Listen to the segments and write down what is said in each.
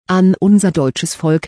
an unser deutsches Volk,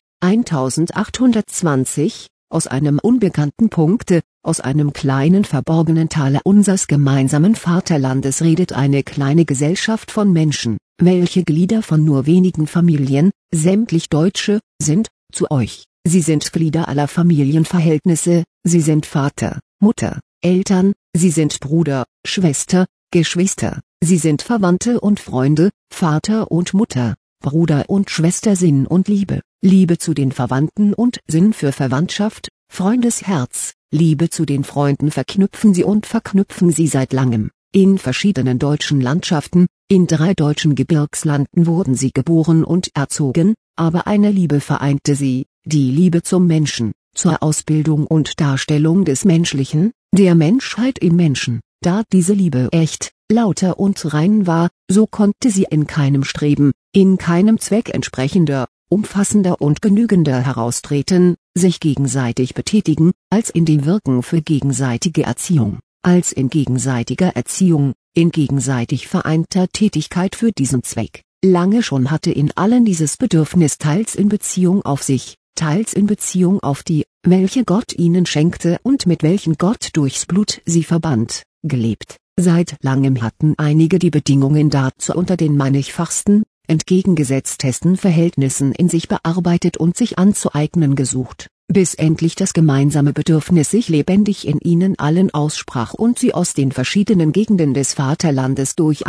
1820, aus einem unbekannten Punkte, aus einem kleinen verborgenen Tale unseres gemeinsamen Vaterlandes redet eine kleine Gesellschaft von Menschen, welche Glieder von nur wenigen Familien, sämtlich Deutsche, sind, zu euch. Sie sind Glieder aller Familienverhältnisse, sie sind Vater, Mutter, Eltern, sie sind Bruder, Schwester, Geschwister, sie sind Verwandte und Freunde, Vater und Mutter, Bruder und Schwester, Sinn und Liebe, Liebe zu den Verwandten und Sinn für Verwandtschaft, Freundesherz, Liebe zu den Freunden verknüpfen sie seit langem. In verschiedenen deutschen Landschaften, in 3 deutschen Gebirgslanden wurden sie geboren und erzogen, aber eine Liebe vereinte sie, die Liebe zum Menschen, zur Ausbildung und Darstellung des Menschlichen, der Menschheit im Menschen. Da diese Liebe echt, lauter und rein war, so konnte sie in keinem Streben, in keinem Zweck entsprechender, umfassender und genügender heraustreten, sich gegenseitig betätigen, als in dem Wirken für gegenseitige Erziehung, als in gegenseitiger Erziehung, in gegenseitig vereinter Tätigkeit für diesen Zweck. Lange schon hatte in allen dieses Bedürfnis teils in Beziehung auf sich, teils in Beziehung auf die, welche Gott ihnen schenkte und mit welchen Gott durchs Blut sie verband, gelebt. Seit langem hatten einige die Bedingungen dazu unter den mannigfachsten, entgegengesetztesten Verhältnissen in sich bearbeitet und sich anzueignen gesucht, bis endlich das gemeinsame Bedürfnis sich lebendig in ihnen allen aussprach und sie aus den verschiedenen Gegenden des Vaterlandes durch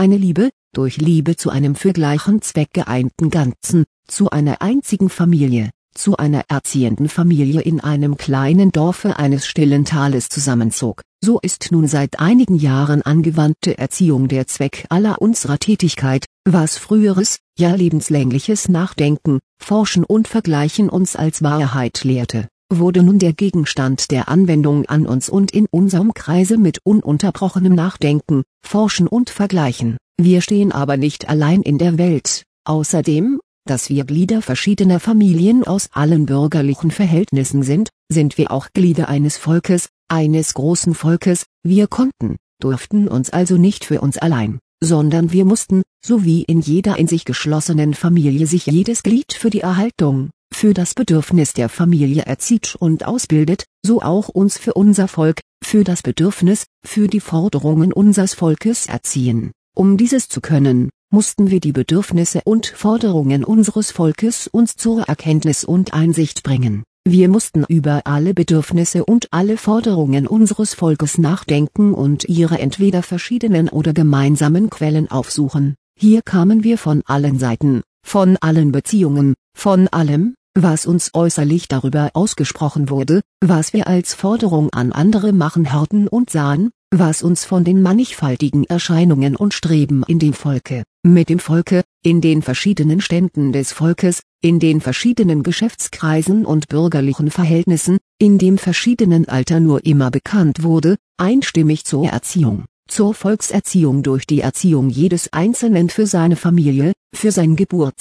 Liebe zu einem für gleichen Zweck geeinten Ganzen, zu einer einzigen Familie, zu einer erziehenden Familie in einem kleinen Dorfe eines stillen Tales zusammenzog. So ist nun seit einigen Jahren angewandte Erziehung der Zweck aller unserer Tätigkeit, was früheres, ja lebenslängliches Nachdenken, Forschen und Vergleichen uns als Wahrheit lehrte, wurde nun der Gegenstand der Anwendung an uns und in unserem Kreise mit ununterbrochenem Nachdenken, Forschen und Vergleichen. Wir stehen aber nicht allein in der Welt, außerdem, dass wir Glieder verschiedener Familien aus allen bürgerlichen Verhältnissen sind wir auch Glieder eines Volkes, eines großen Volkes. Wir durften uns also nicht für uns allein, sondern wir mussten, so wie in jeder in sich geschlossenen Familie sich jedes Glied für die Erhaltung, für das Bedürfnis der Familie erzieht und ausbildet, so auch uns für unser Volk, für das Bedürfnis, für die Forderungen unseres Volkes erziehen. Um dieses zu können, mussten wir die Bedürfnisse und Forderungen unseres Volkes uns zur Erkenntnis und Einsicht bringen. Wir mussten über alle Bedürfnisse und alle Forderungen unseres Volkes nachdenken und ihre entweder verschiedenen oder gemeinsamen Quellen aufsuchen. Hier kamen wir von allen Seiten, von allen Beziehungen, von allem, was uns äußerlich darüber ausgesprochen wurde, was wir als Forderung an andere machen hörten und sahen, was uns von den mannigfaltigen Erscheinungen und Streben in dem Volke, mit dem Volke, in den verschiedenen Ständen des Volkes, in den verschiedenen Geschäftskreisen und bürgerlichen Verhältnissen, in dem verschiedenen Alter nur immer bekannt wurde, einstimmig zur Erziehung, zur Volkserziehung durch die Erziehung jedes Einzelnen für seine Familie, für sein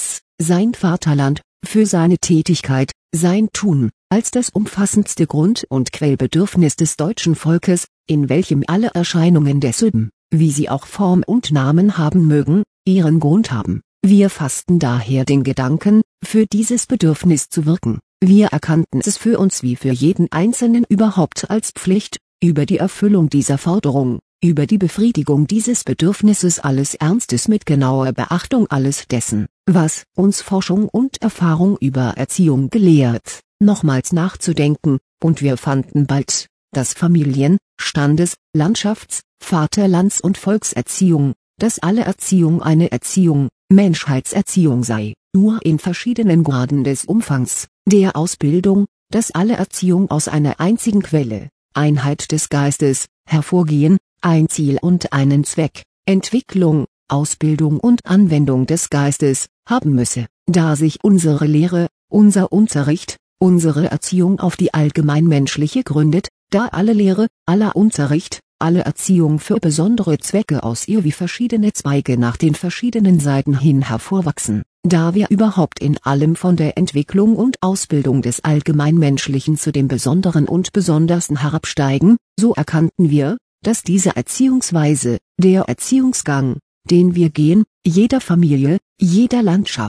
sein Vaterland, für seine Tätigkeit, sein Tun, als das umfassendste Grund- und Quellbedürfnis des deutschen Volkes, in welchem alle Erscheinungen desselben, wie sie auch Form und Namen haben mögen, ihren Grund haben. Wir fassten daher den Gedanken, für dieses Bedürfnis zu wirken. Wir erkannten es für uns wie für jeden Einzelnen überhaupt als Pflicht, über die Erfüllung dieser Forderung, über die Befriedigung dieses Bedürfnisses alles Ernstes mit genauer Beachtung alles dessen, was uns Forschung und Erfahrung über Erziehung gelehrt, nochmals nachzudenken, und wir fanden bald, dass Familien-, Standes-, Landschafts-, Vaterlands- und Volkserziehung, dass alle Erziehung eine Erziehung, Menschheitserziehung sei, nur in verschiedenen Graden des Umfangs, der Ausbildung, dass alle Erziehung aus einer einzigen Quelle, Einheit des Geistes, hervorgehen, ein Ziel und einen Zweck, Entwicklung, Ausbildung und Anwendung des Geistes, haben müsse, da sich unsere Lehre, unser Unterricht, unsere Erziehung auf die allgemeinmenschliche gründet, da alle Lehre, aller Unterricht, alle Erziehung für besondere Zwecke aus ihr wie verschiedene Zweige nach den verschiedenen Seiten hin hervorwachsen, da wir überhaupt in allem von der Entwicklung und Ausbildung des Allgemeinmenschlichen zu dem Besonderen und Besondersten herabsteigen, so erkannten wir, dass diese Erziehungsweise, der Erziehungsgang, den wir gehen, jeder Familie, jeder Landschaft,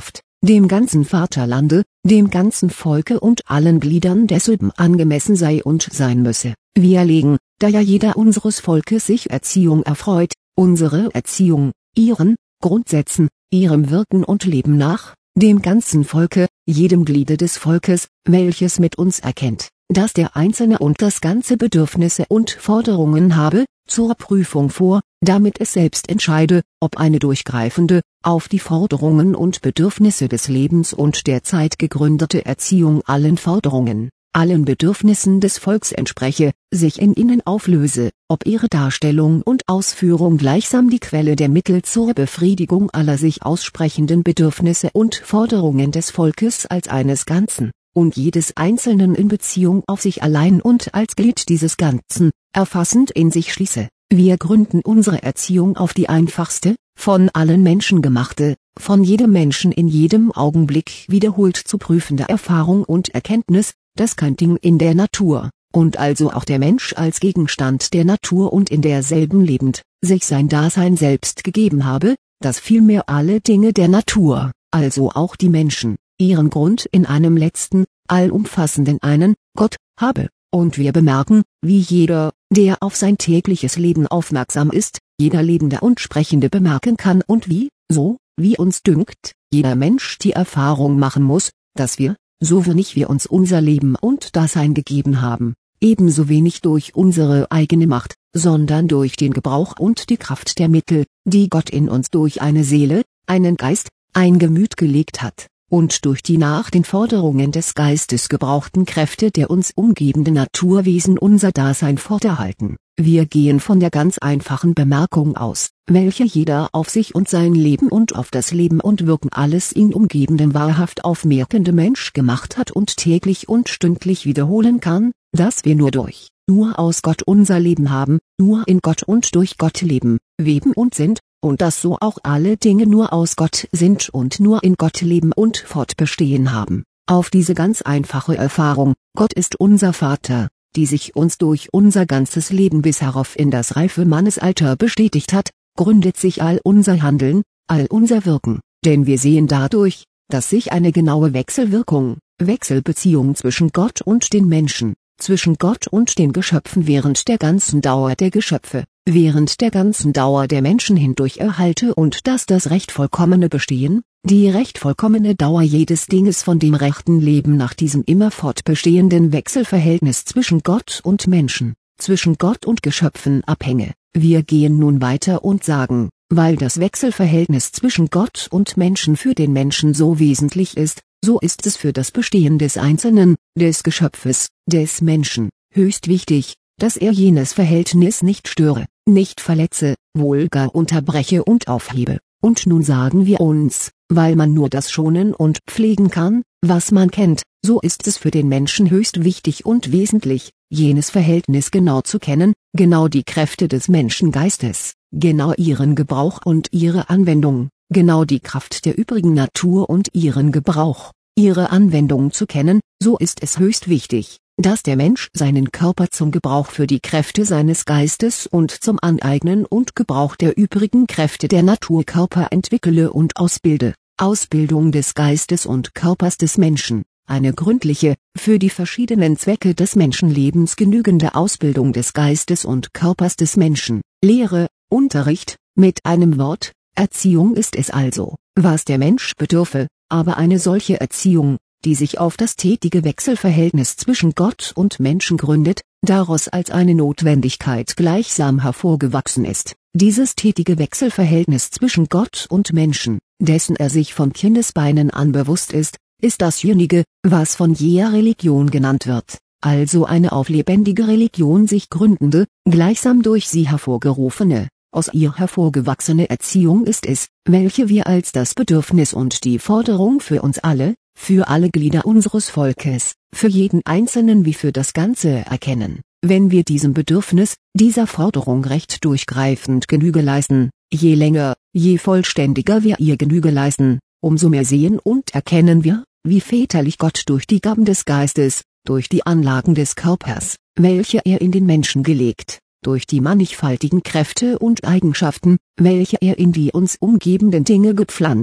dem ganzen Vaterlande, dem ganzen Volke und allen Gliedern desselben angemessen sei und sein müsse. Wir legen, da ja jeder unseres Volkes sich Erziehung erfreut, unsere Erziehung, ihren Grundsätzen, ihrem Wirken und Leben nach, dem ganzen Volke, jedem Gliede des Volkes, welches mit uns erkennt, dass der Einzelne und das ganze Bedürfnisse und Forderungen habe, zur Prüfung vor, damit es selbst entscheide, ob eine durchgreifende, auf die Forderungen und Bedürfnisse des Lebens und der Zeit gegründete Erziehung allen Forderungen, allen Bedürfnissen des Volks entspreche, sich in ihnen auflöse, ob ihre Darstellung und Ausführung gleichsam die Quelle der Mittel zur Befriedigung aller sich aussprechenden Bedürfnisse und Forderungen des Volkes als eines Ganzen, und jedes Einzelnen in Beziehung auf sich allein und als Glied dieses Ganzen, erfassend in sich schließe. Wir gründen unsere Erziehung auf die einfachste, von allen Menschen gemachte, von jedem Menschen in jedem Augenblick wiederholt zu prüfende Erfahrung und Erkenntnis, dass kein Ding in der Natur, und also auch der Mensch als Gegenstand der Natur und in derselben lebend, sich sein Dasein selbst gegeben habe, dass vielmehr alle Dinge der Natur, also auch die Menschen, ihren Grund in einem letzten, allumfassenden einen, Gott, habe, und wir bemerken, wie jeder, der auf sein tägliches Leben aufmerksam ist, jeder Lebende und Sprechende bemerken kann und wie, so, wie uns dünkt, jeder Mensch die Erfahrung machen muss, dass wir, so wenig wir uns unser Leben und Dasein gegeben haben, ebenso wenig durch unsere eigene Macht, sondern durch den Gebrauch und die Kraft der Mittel, die Gott in uns durch eine Seele, einen Geist, ein Gemüt gelegt hat, und durch die nach den Forderungen des Geistes gebrauchten Kräfte der uns umgebenden Naturwesen unser Dasein forterhalten. Wir gehen von der ganz einfachen Bemerkung aus, welche jeder auf sich und sein Leben und auf das Leben und Wirken alles ihn umgebenden wahrhaft aufmerkende Mensch gemacht hat und täglich und stündlich wiederholen kann, dass wir nur aus Gott unser Leben haben, nur in Gott und durch Gott leben, weben und sind, und dass so auch alle Dinge nur aus Gott sind und nur in Gott leben und fortbestehen haben. Auf diese ganz einfache Erfahrung, Gott ist unser Vater, die sich uns durch unser ganzes Leben bis herauf in das reife Mannesalter bestätigt hat, gründet sich all unser Handeln, all unser Wirken, denn wir sehen dadurch, dass sich eine genaue Wechselwirkung, Wechselbeziehung zwischen Gott und den Menschen, zwischen Gott und den Geschöpfen während der ganzen Dauer der Geschöpfe, während der ganzen Dauer der Menschen hindurch erhalte und dass das recht vollkommene Bestehen, die recht vollkommene Dauer jedes Dinges von dem rechten Leben nach diesem immer fortbestehenden Wechselverhältnis zwischen Gott und Menschen, zwischen Gott und Geschöpfen abhänge. Wir gehen nun weiter und sagen, weil das Wechselverhältnis zwischen Gott und Menschen für den Menschen so wesentlich ist, so ist es für das Bestehen des Einzelnen, des Geschöpfes, des Menschen, höchst wichtig, dass er jenes Verhältnis nicht störe, nicht verletze, wohl gar unterbreche und aufhebe. Und nun sagen wir uns, weil man nur das schonen und pflegen kann, was man kennt, so ist es für den Menschen höchst wichtig und wesentlich, jenes Verhältnis genau zu kennen, genau die Kräfte des Menschengeistes, genau ihren Gebrauch und ihre Anwendung, genau die Kraft der übrigen Natur und ihren Gebrauch, ihre Anwendung zu kennen, so ist es höchst wichtig, dass der Mensch seinen Körper zum Gebrauch für die Kräfte seines Geistes und zum Aneignen und Gebrauch der übrigen Kräfte der Naturkörper entwickele und ausbilde. Ausbildung des Geistes und Körpers des Menschen, eine gründliche, für die verschiedenen Zwecke des Menschenlebens genügende Ausbildung des Geistes und Körpers des Menschen, Lehre, Unterricht, mit einem Wort, Erziehung ist es also, was der Mensch bedürfe, aber eine solche Erziehung, die sich auf das tätige Wechselverhältnis zwischen Gott und Menschen gründet, daraus als eine Notwendigkeit gleichsam hervorgewachsen ist. Dieses tätige Wechselverhältnis zwischen Gott und Menschen, dessen er sich von Kindesbeinen an bewusst ist dasjenige, was von jeher Religion genannt wird, also eine auf lebendige Religion sich gründende, gleichsam durch sie hervorgerufene, aus ihr hervorgewachsene Erziehung ist es, welche wir als das Bedürfnis und die Forderung für uns alle, für alle Glieder unseres Volkes, für jeden Einzelnen wie für das Ganze erkennen. Wenn wir diesem Bedürfnis, dieser Forderung recht durchgreifend Genüge leisten, je länger, je vollständiger wir ihr Genüge leisten, umso mehr sehen und erkennen wir, wie väterlich Gott durch die Gaben des Geistes, durch die Anlagen des Körpers, welche er in den Menschen gelegt, durch die mannigfaltigen Kräfte und Eigenschaften, welche er in die uns umgebenden Dinge gepflanzt,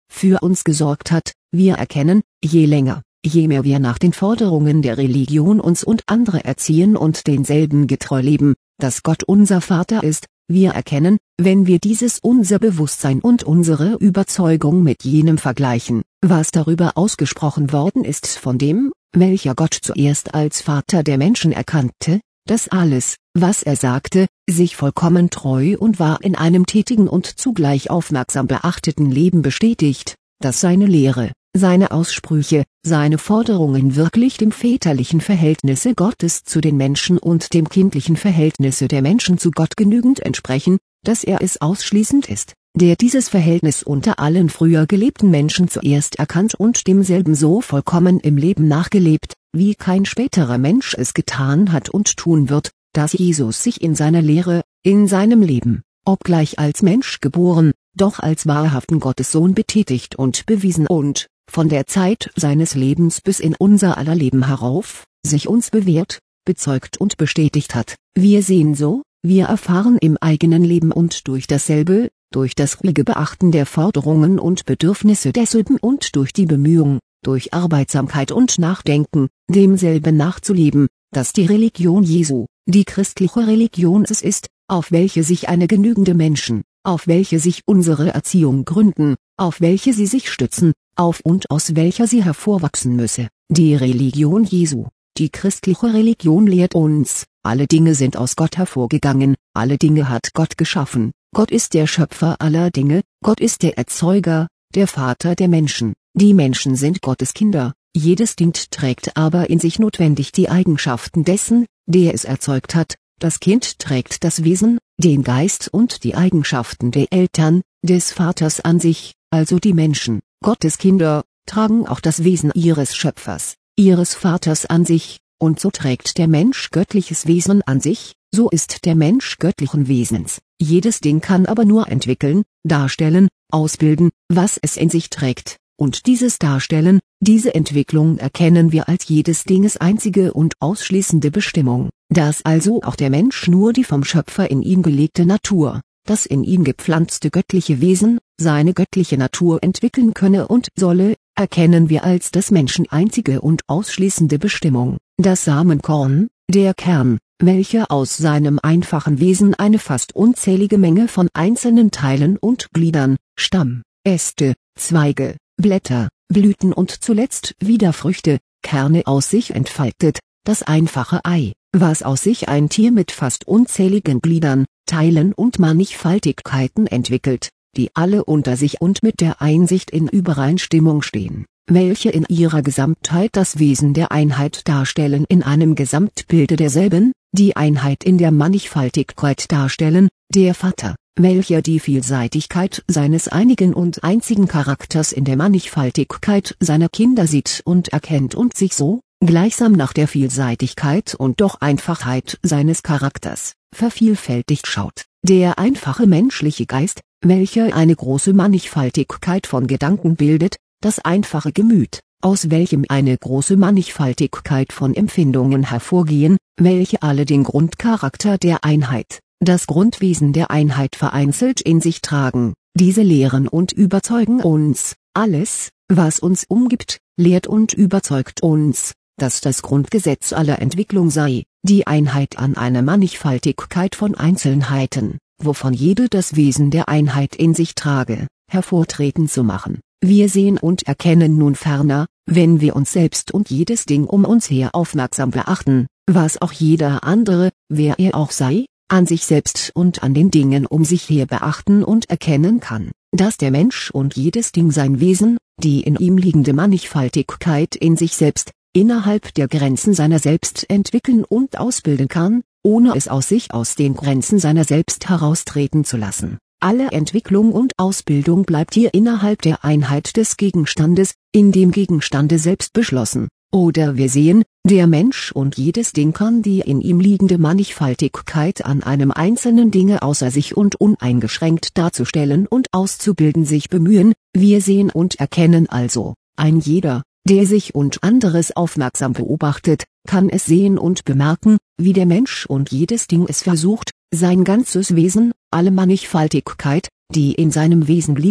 für uns gesorgt hat. Wir erkennen, je länger, je mehr wir nach den Forderungen der Religion uns und andere erziehen und denselben getreu leben, dass Gott unser Vater ist. Wir erkennen, wenn wir dieses unser Bewusstsein und unsere Überzeugung mit jenem vergleichen, was darüber ausgesprochen worden ist von dem, welcher Gott zuerst als Vater der Menschen erkannte, dass alles, was er sagte, sich vollkommen treu und wahr in einem tätigen und zugleich aufmerksam beachteten Leben bestätigt, dass seine Lehre, seine Aussprüche, seine Forderungen wirklich dem väterlichen Verhältnisse Gottes zu den Menschen und dem kindlichen Verhältnisse der Menschen zu Gott genügend entsprechen, dass er es ausschließend ist, der dieses Verhältnis unter allen früher gelebten Menschen zuerst erkannt und demselben so vollkommen im Leben nachgelebt, wie kein späterer Mensch es getan hat und tun wird, dass Jesus sich in seiner Lehre, in seinem Leben, obgleich als Mensch geboren, doch als wahrhaften Gottessohn betätigt und bewiesen und, von der Zeit seines Lebens bis in unser aller Leben herauf, sich uns bewährt, bezeugt und bestätigt hat. Wir sehen so, wir erfahren im eigenen Leben und durch dasselbe, durch das ruhige Beachten der Forderungen und Bedürfnisse desselben und durch die Bemühung, durch Arbeitsamkeit und Nachdenken, demselben nachzuleben, dass die Religion Jesu, die christliche Religion es ist, auf welche sich eine genügende Menschen, auf welche sich unsere Erziehung gründen, auf welche sie sich stützen, auf und aus welcher sie hervorwachsen müsse. Die Religion Jesu, die christliche Religion lehrt uns, alle Dinge sind aus Gott hervorgegangen, alle Dinge hat Gott geschaffen, Gott ist der Schöpfer aller Dinge, Gott ist der Erzeuger, der Vater der Menschen, die Menschen sind Gottes Kinder, jedes Ding trägt aber in sich notwendig die Eigenschaften dessen, der es erzeugt hat, das Kind trägt das Wesen, den Geist und die Eigenschaften der Eltern, des Vaters an sich, also die Menschen, Gottes Kinder, tragen auch das Wesen ihres Schöpfers, ihres Vaters an sich, und so trägt der Mensch göttliches Wesen an sich, so ist der Mensch göttlichen Wesens. Jedes Ding kann aber nur entwickeln, darstellen, ausbilden, was es in sich trägt, und dieses Darstellen, diese Entwicklung erkennen wir als jedes Dinges einzige und ausschließende Bestimmung, dass also auch der Mensch nur die vom Schöpfer in ihm gelegte Natur, das in ihm gepflanzte göttliche Wesen, seine göttliche Natur entwickeln könne und solle, erkennen wir als des Menschen einzige und ausschließende Bestimmung, das Samenkorn, der Kern, welcher aus seinem einfachen Wesen eine fast unzählige Menge von einzelnen Teilen und Gliedern, Stamm, Äste, Zweige, Blätter, Blüten und zuletzt wieder Früchte, Kerne aus sich entfaltet, das einfache Ei, was aus sich ein Tier mit fast unzähligen Gliedern, Teilen und Mannigfaltigkeiten entwickelt, die alle unter sich und mit der Einsicht in Übereinstimmung stehen, welche in ihrer Gesamtheit das Wesen der Einheit darstellen in einem Gesamtbilde derselben, die Einheit in der Mannigfaltigkeit darstellen, der Vater, welcher die Vielseitigkeit seines einigen und einzigen Charakters in der Mannigfaltigkeit seiner Kinder sieht und erkennt und sich so, gleichsam nach der Vielseitigkeit und doch Einfachheit seines Charakters, vervielfältigt schaut. Der einfache menschliche Geist, welcher eine große Mannigfaltigkeit von Gedanken bildet, das einfache Gemüt, aus welchem eine große Mannigfaltigkeit von Empfindungen hervorgehen, welche alle den Grundcharakter der Einheit, das Grundwesen der Einheit vereinzelt in sich tragen, diese lehren und überzeugen uns, alles, was uns umgibt, lehrt und überzeugt uns, dass das Grundgesetz aller Entwicklung sei, die Einheit an einer Mannigfaltigkeit von Einzelheiten, wovon jede das Wesen der Einheit in sich trage, hervortreten zu machen. Wir sehen und erkennen nun ferner, wenn wir uns selbst und jedes Ding um uns her aufmerksam beachten, was auch jeder andere, wer er auch sei, an sich selbst und an den Dingen um sich her beachten und erkennen kann, dass der Mensch und jedes Ding sein Wesen, die in ihm liegende Mannigfaltigkeit in sich selbst, innerhalb der Grenzen seiner selbst entwickeln und ausbilden kann, ohne es aus sich aus den Grenzen seiner selbst heraustreten zu lassen. Alle Entwicklung und Ausbildung bleibt hier innerhalb der Einheit des Gegenstandes, in dem Gegenstande selbst beschlossen. Oder wir sehen, der Mensch und jedes Ding kann die in ihm liegende Mannigfaltigkeit an einem einzelnen Dinge außer sich und uneingeschränkt darzustellen und auszubilden sich bemühen. Wir sehen und erkennen also, ein jeder, der sich und anderes aufmerksam beobachtet, kann es sehen und bemerken, wie der Mensch und jedes Ding es versucht, sein ganzes Wesen, alle Mannigfaltigkeit, die in seinem Wesen liegt,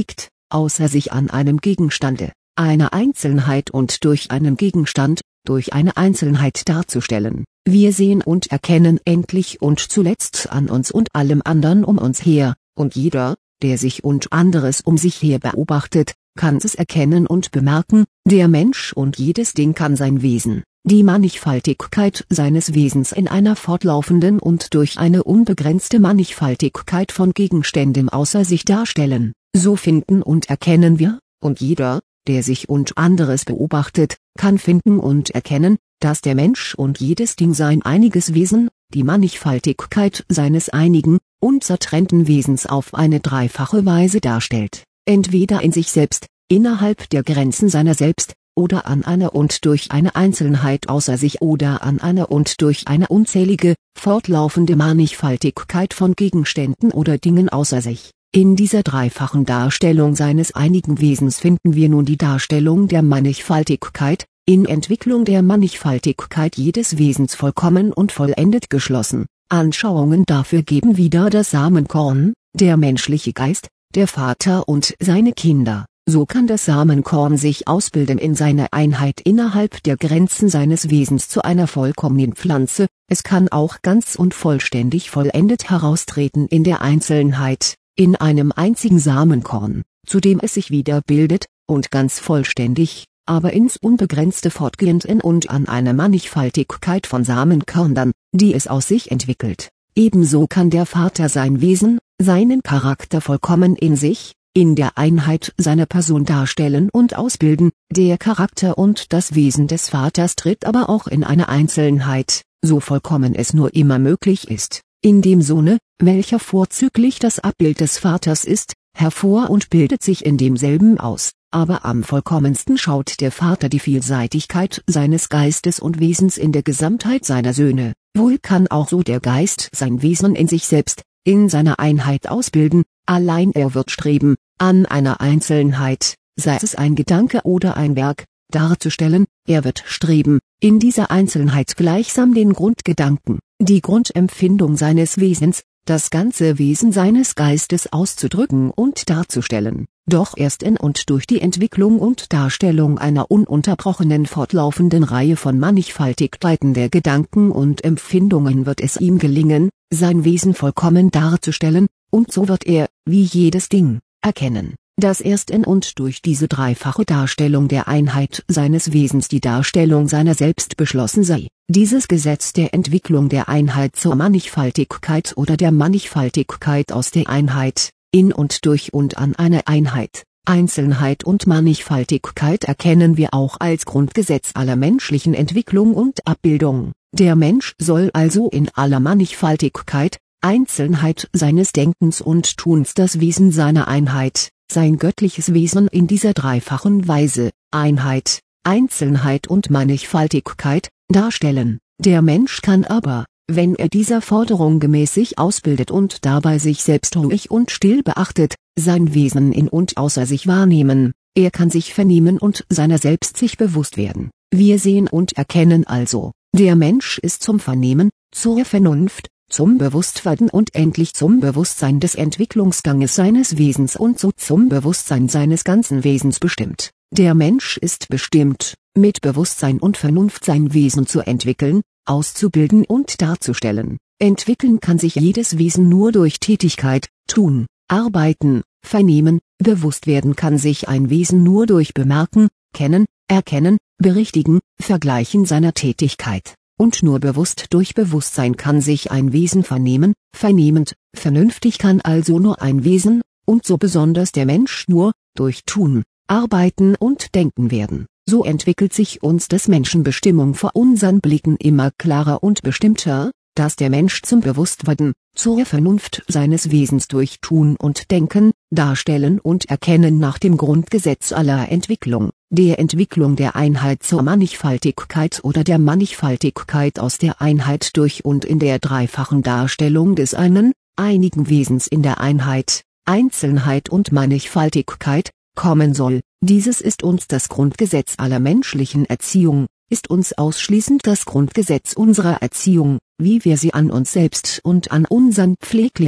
außer sich an einem Gegenstande, einer Einzelheit und durch einen Gegenstand, durch eine Einzelheit darzustellen. Wir sehen und erkennen endlich und zuletzt an uns und allem anderen um uns her, und jeder, der sich und anderes um sich her beobachtet, kann es erkennen und bemerken, der Mensch und jedes Ding kann sein Wesen, die Mannigfaltigkeit seines Wesens in einer fortlaufenden und durch eine unbegrenzte Mannigfaltigkeit von Gegenständen außer sich darstellen. So finden und erkennen wir, und jeder, der sich und anderes beobachtet, kann finden und erkennen, dass der Mensch und jedes Ding sein einiges Wesen, die Mannigfaltigkeit seines einigen, unzertrennten Wesens auf eine dreifache Weise darstellt, entweder in sich selbst, innerhalb der Grenzen seiner selbst, oder an einer und durch eine Einzelheit außer sich oder an einer und durch eine unzählige, fortlaufende Mannigfaltigkeit von Gegenständen oder Dingen außer sich. In dieser dreifachen Darstellung seines einigen Wesens finden wir nun die Darstellung der Mannigfaltigkeit, in Entwicklung der Mannigfaltigkeit jedes Wesens vollkommen und vollendet geschlossen. Anschauungen dafür geben wieder das Samenkorn, der menschliche Geist, der Vater und seine Kinder. So kann das Samenkorn sich ausbilden in seiner Einheit innerhalb der Grenzen seines Wesens zu einer vollkommenen Pflanze, es kann auch ganz und vollständig vollendet heraustreten in der Einzelnheit, in einem einzigen Samenkorn, zu dem es sich wieder bildet, und ganz vollständig, aber ins Unbegrenzte fortgehend in und an eine Mannigfaltigkeit von Samenkörnern, die es aus sich entwickelt. Ebenso kann der Vater sein Wesen, seinen Charakter vollkommen in sich, in der Einheit seiner Person darstellen und ausbilden, der Charakter und das Wesen des Vaters tritt aber auch in eine Einzelnheit, so vollkommen es nur immer möglich ist, in dem Sohne, welcher vorzüglich das Abbild des Vaters ist, hervor und bildet sich in demselben aus, aber am vollkommensten schaut der Vater die Vielseitigkeit seines Geistes und Wesens in der Gesamtheit seiner Söhne, wohl kann auch so der Geist sein Wesen in sich selbst, in seiner Einheit ausbilden, allein er wird streben, an einer Einzelnheit, sei es ein Gedanke oder ein Werk, darzustellen, er wird streben, in dieser Einzelnheit gleichsam den Grundgedanken, die Grundempfindung seines Wesens, das ganze Wesen seines Geistes auszudrücken und darzustellen. Doch erst in und durch die Entwicklung und Darstellung einer ununterbrochenen fortlaufenden Reihe von Mannigfaltigkeiten der Gedanken und Empfindungen wird es ihm gelingen, sein Wesen vollkommen darzustellen, und so wird er, wie jedes Ding, erkennen, dass erst in und durch diese dreifache Darstellung der Einheit seines Wesens die Darstellung seiner selbst beschlossen sei. Dieses Gesetz der Entwicklung der Einheit zur Mannigfaltigkeit oder der Mannigfaltigkeit aus der Einheit, in und durch und an einer Einheit, Einzelnheit und Mannigfaltigkeit erkennen wir auch als Grundgesetz aller menschlichen Entwicklung und Abbildung. Der Mensch soll also in aller Mannigfaltigkeit, Einzelnheit seines Denkens und Tuns das Wesen seiner Einheit, sein göttliches Wesen in dieser dreifachen Weise, Einheit, Einzelnheit und Mannigfaltigkeit, darstellen. Der Mensch kann aber, wenn er dieser Forderung gemäß sich ausbildet und dabei sich selbst ruhig und still beachtet, sein Wesen in und außer sich wahrnehmen, er kann sich vernehmen und seiner selbst sich bewusst werden. Wir sehen und erkennen also, der Mensch ist zum Vernehmen, zur Vernunft, zum Bewusstwerden und endlich zum Bewusstsein des Entwicklungsganges seines Wesens und so zum Bewusstsein seines ganzen Wesens bestimmt. Der Mensch ist bestimmt, mit Bewusstsein und Vernunft sein Wesen zu entwickeln, auszubilden und darzustellen. Entwickeln kann sich jedes Wesen nur durch Tätigkeit, Tun, Arbeiten, Vernehmen, bewusst werden kann sich ein Wesen nur durch Bemerken, Kennen, Erkennen, Berichtigen, Vergleichen seiner Tätigkeit. Und nur bewusst durch Bewusstsein kann sich ein Wesen vernehmen, vernehmend, vernünftig kann also nur ein Wesen, und so besonders der Mensch nur, durch Tun, Arbeiten und Denken werden. So entwickelt sich uns des Menschen Bestimmung vor unseren Blicken immer klarer und bestimmter, dass der Mensch zum Bewusstwerden, zur Vernunft seines Wesens durch Tun und Denken, Darstellen und Erkennen nach dem Grundgesetz aller Entwicklung, der Entwicklung der Einheit zur Mannigfaltigkeit oder der Mannigfaltigkeit aus der Einheit durch und in der dreifachen Darstellung des einen, einigen Wesens in der Einheit, Einzelnheit und Mannigfaltigkeit, kommen soll. Dieses ist uns das Grundgesetz aller menschlichen Erziehung, ist uns ausschließend das Grundgesetz unserer Erziehung, wie wir sie an uns selbst und an unseren Pfleglingen,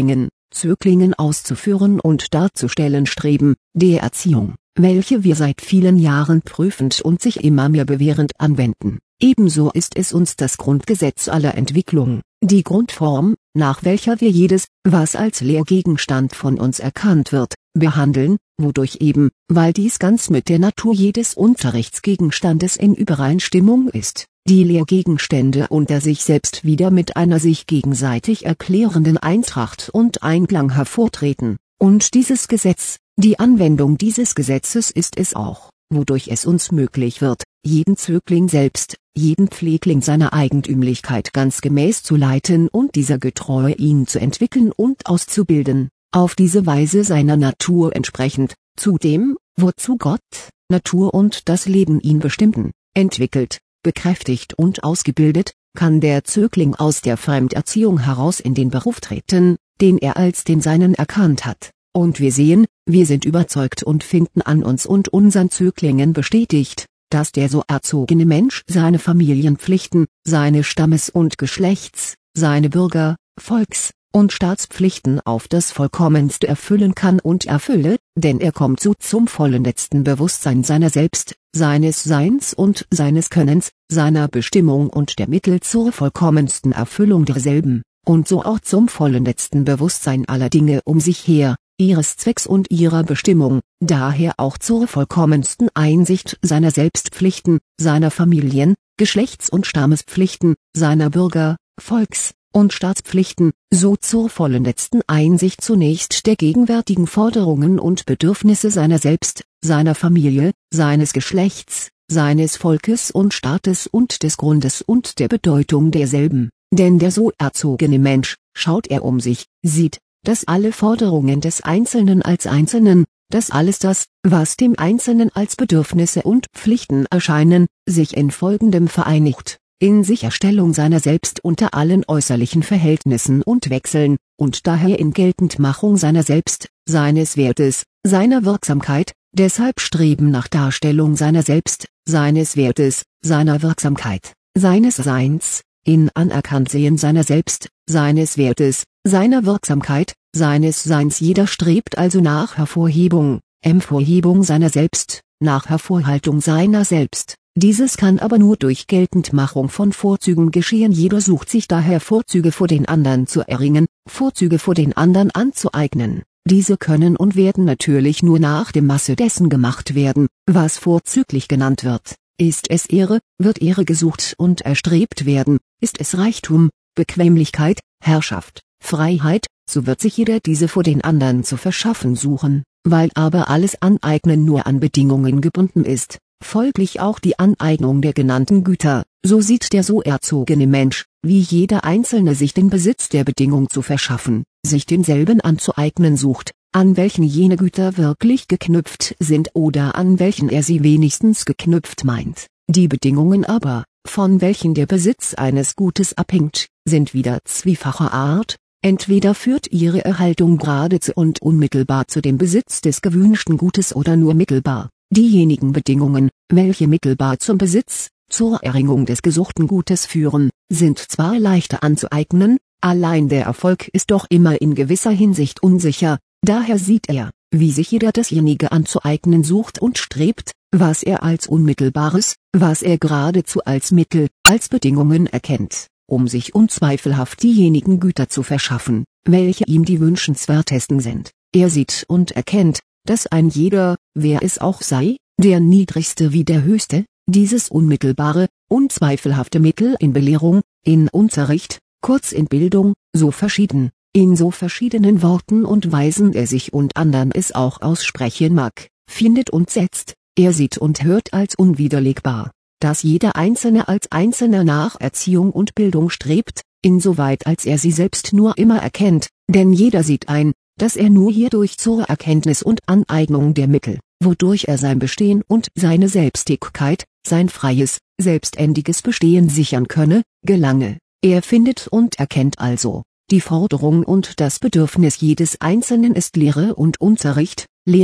Zöglingen auszuführen und darzustellen streben, der Erziehung, welche wir seit vielen Jahren prüfend und sich immer mehr bewährend anwenden. Ebenso ist es uns das Grundgesetz aller Entwicklung, die Grundform, nach welcher wir jedes, was als Lehrgegenstand von uns erkannt wird, behandeln, wodurch eben, weil dies ganz mit der Natur jedes Unterrichtsgegenstandes in Übereinstimmung ist, die Lehrgegenstände unter sich selbst wieder mit einer sich gegenseitig erklärenden Eintracht und Einklang hervortreten, und dieses Gesetz, die Anwendung dieses Gesetzes ist es auch, wodurch es uns möglich wird, jeden Zögling selbst, jeden Pflegling seiner Eigentümlichkeit ganz gemäß zu leiten und dieser getreu ihn zu entwickeln und auszubilden, auf diese Weise seiner Natur entsprechend, zu dem, wozu Gott, Natur und das Leben ihn bestimmten, entwickelt, bekräftigt und ausgebildet, kann der Zögling aus der Fremderziehung heraus in den Beruf treten, den er als den seinen erkannt hat. Und wir sehen, wir sind überzeugt und finden an uns und unseren Zöglingen bestätigt, dass der so erzogene Mensch seine Familienpflichten, seine Stammes- und Geschlechts-, seine Bürger-, Volks- und Staatspflichten auf das Vollkommenste erfüllen kann und erfülle, denn er kommt so zum vollendetsten Bewusstsein seiner selbst, seines Seins und seines Könnens, seiner Bestimmung und der Mittel zur vollkommensten Erfüllung derselben, und so auch zum vollendetsten Bewusstsein aller Dinge um sich her, ihres Zwecks und ihrer Bestimmung, daher auch zur vollkommensten Einsicht seiner Selbstpflichten, seiner Familien-, Geschlechts- und Stammespflichten, seiner Bürger-, Volks- und Staatspflichten, so zur vollendetsten Einsicht zunächst der gegenwärtigen Forderungen und Bedürfnisse seiner selbst, seiner Familie, seines Geschlechts, seines Volkes und Staates und des Grundes und der Bedeutung derselben, denn der so erzogene Mensch, schaut er um sich, sieht, dass alle Forderungen des Einzelnen als Einzelnen, dass alles das, was dem Einzelnen als Bedürfnisse und Pflichten erscheinen, sich in Folgendem vereinigt, in Sicherstellung seiner selbst unter allen äußerlichen Verhältnissen und Wechseln, und daher in Geltendmachung seiner selbst, seines Wertes, seiner Wirksamkeit, deshalb Streben nach Darstellung seiner selbst, seines Wertes, seiner Wirksamkeit, seines Seins, in Anerkannsehen seiner selbst, seines Wertes, seiner Wirksamkeit, seines Seins. Jeder strebt also nach Hervorhebung, Emporhebung seiner selbst, nach Hervorhaltung seiner selbst. Dieses kann aber nur durch Geltendmachung von Vorzügen geschehen. Jeder sucht sich daher Vorzüge vor den anderen zu erringen, Vorzüge vor den anderen anzueignen. Diese können und werden natürlich nur nach dem Maße dessen gemacht werden, was vorzüglich genannt wird. Ist es Ehre, wird Ehre gesucht und erstrebt werden, ist es Reichtum, Bequemlichkeit, Herrschaft, Freiheit, so wird sich jeder diese vor den anderen zu verschaffen suchen, weil aber alles Aneignen nur an Bedingungen gebunden ist, folglich auch die Aneignung der genannten Güter, so sieht der so erzogene Mensch, wie jeder Einzelne sich den Besitz der Bedingung zu verschaffen, sich denselben anzueignen sucht, an welchen jene Güter wirklich geknüpft sind oder an welchen er sie wenigstens geknüpft meint. Die Bedingungen aber, von welchen der Besitz eines Gutes abhängt, sind wieder zwiefacher Art, entweder führt ihre Erhaltung geradezu und unmittelbar zu dem Besitz des gewünschten Gutes oder nur mittelbar. Diejenigen Bedingungen, welche mittelbar zum Besitz, zur Erringung des gesuchten Gutes führen, sind zwar leichter anzueignen, allein der Erfolg ist doch immer in gewisser Hinsicht unsicher, daher sieht er, wie sich jeder dasjenige anzueignen sucht und strebt, was er als Unmittelbares, was er geradezu als Mittel, als Bedingungen erkennt, um sich unzweifelhaft diejenigen Güter zu verschaffen, welche ihm die wünschenswertesten sind. Er sieht und erkennt, dass ein jeder, wer es auch sei, der niedrigste wie der höchste, dieses unmittelbare, unzweifelhafte Mittel in Belehrung, in Unterricht, kurz in Bildung, so verschieden, in so verschiedenen Worten und Weisen er sich und andern es auch aussprechen mag, findet und setzt, er sieht und hört als unwiderlegbar, dass jeder Einzelne als Einzelner nach Erziehung und Bildung strebt, insoweit als er sie selbst nur immer erkennt, denn jeder sieht ein, dass er nur hierdurch zur Erkenntnis und Aneignung der Mittel, wodurch er sein Bestehen und seine Selbstigkeit, sein freies, selbständiges Bestehen sichern könne, gelange. Er findet und erkennt also, die Forderung und das Bedürfnis jedes Einzelnen ist Lehre und Unterricht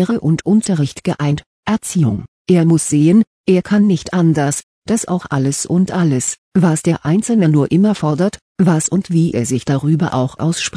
geeint, Erziehung. Er muss sehen, er kann nicht anders, dass auch alles und alles, was der Einzelne nur immer fordert, was und wie er sich darüber auch ausspreche,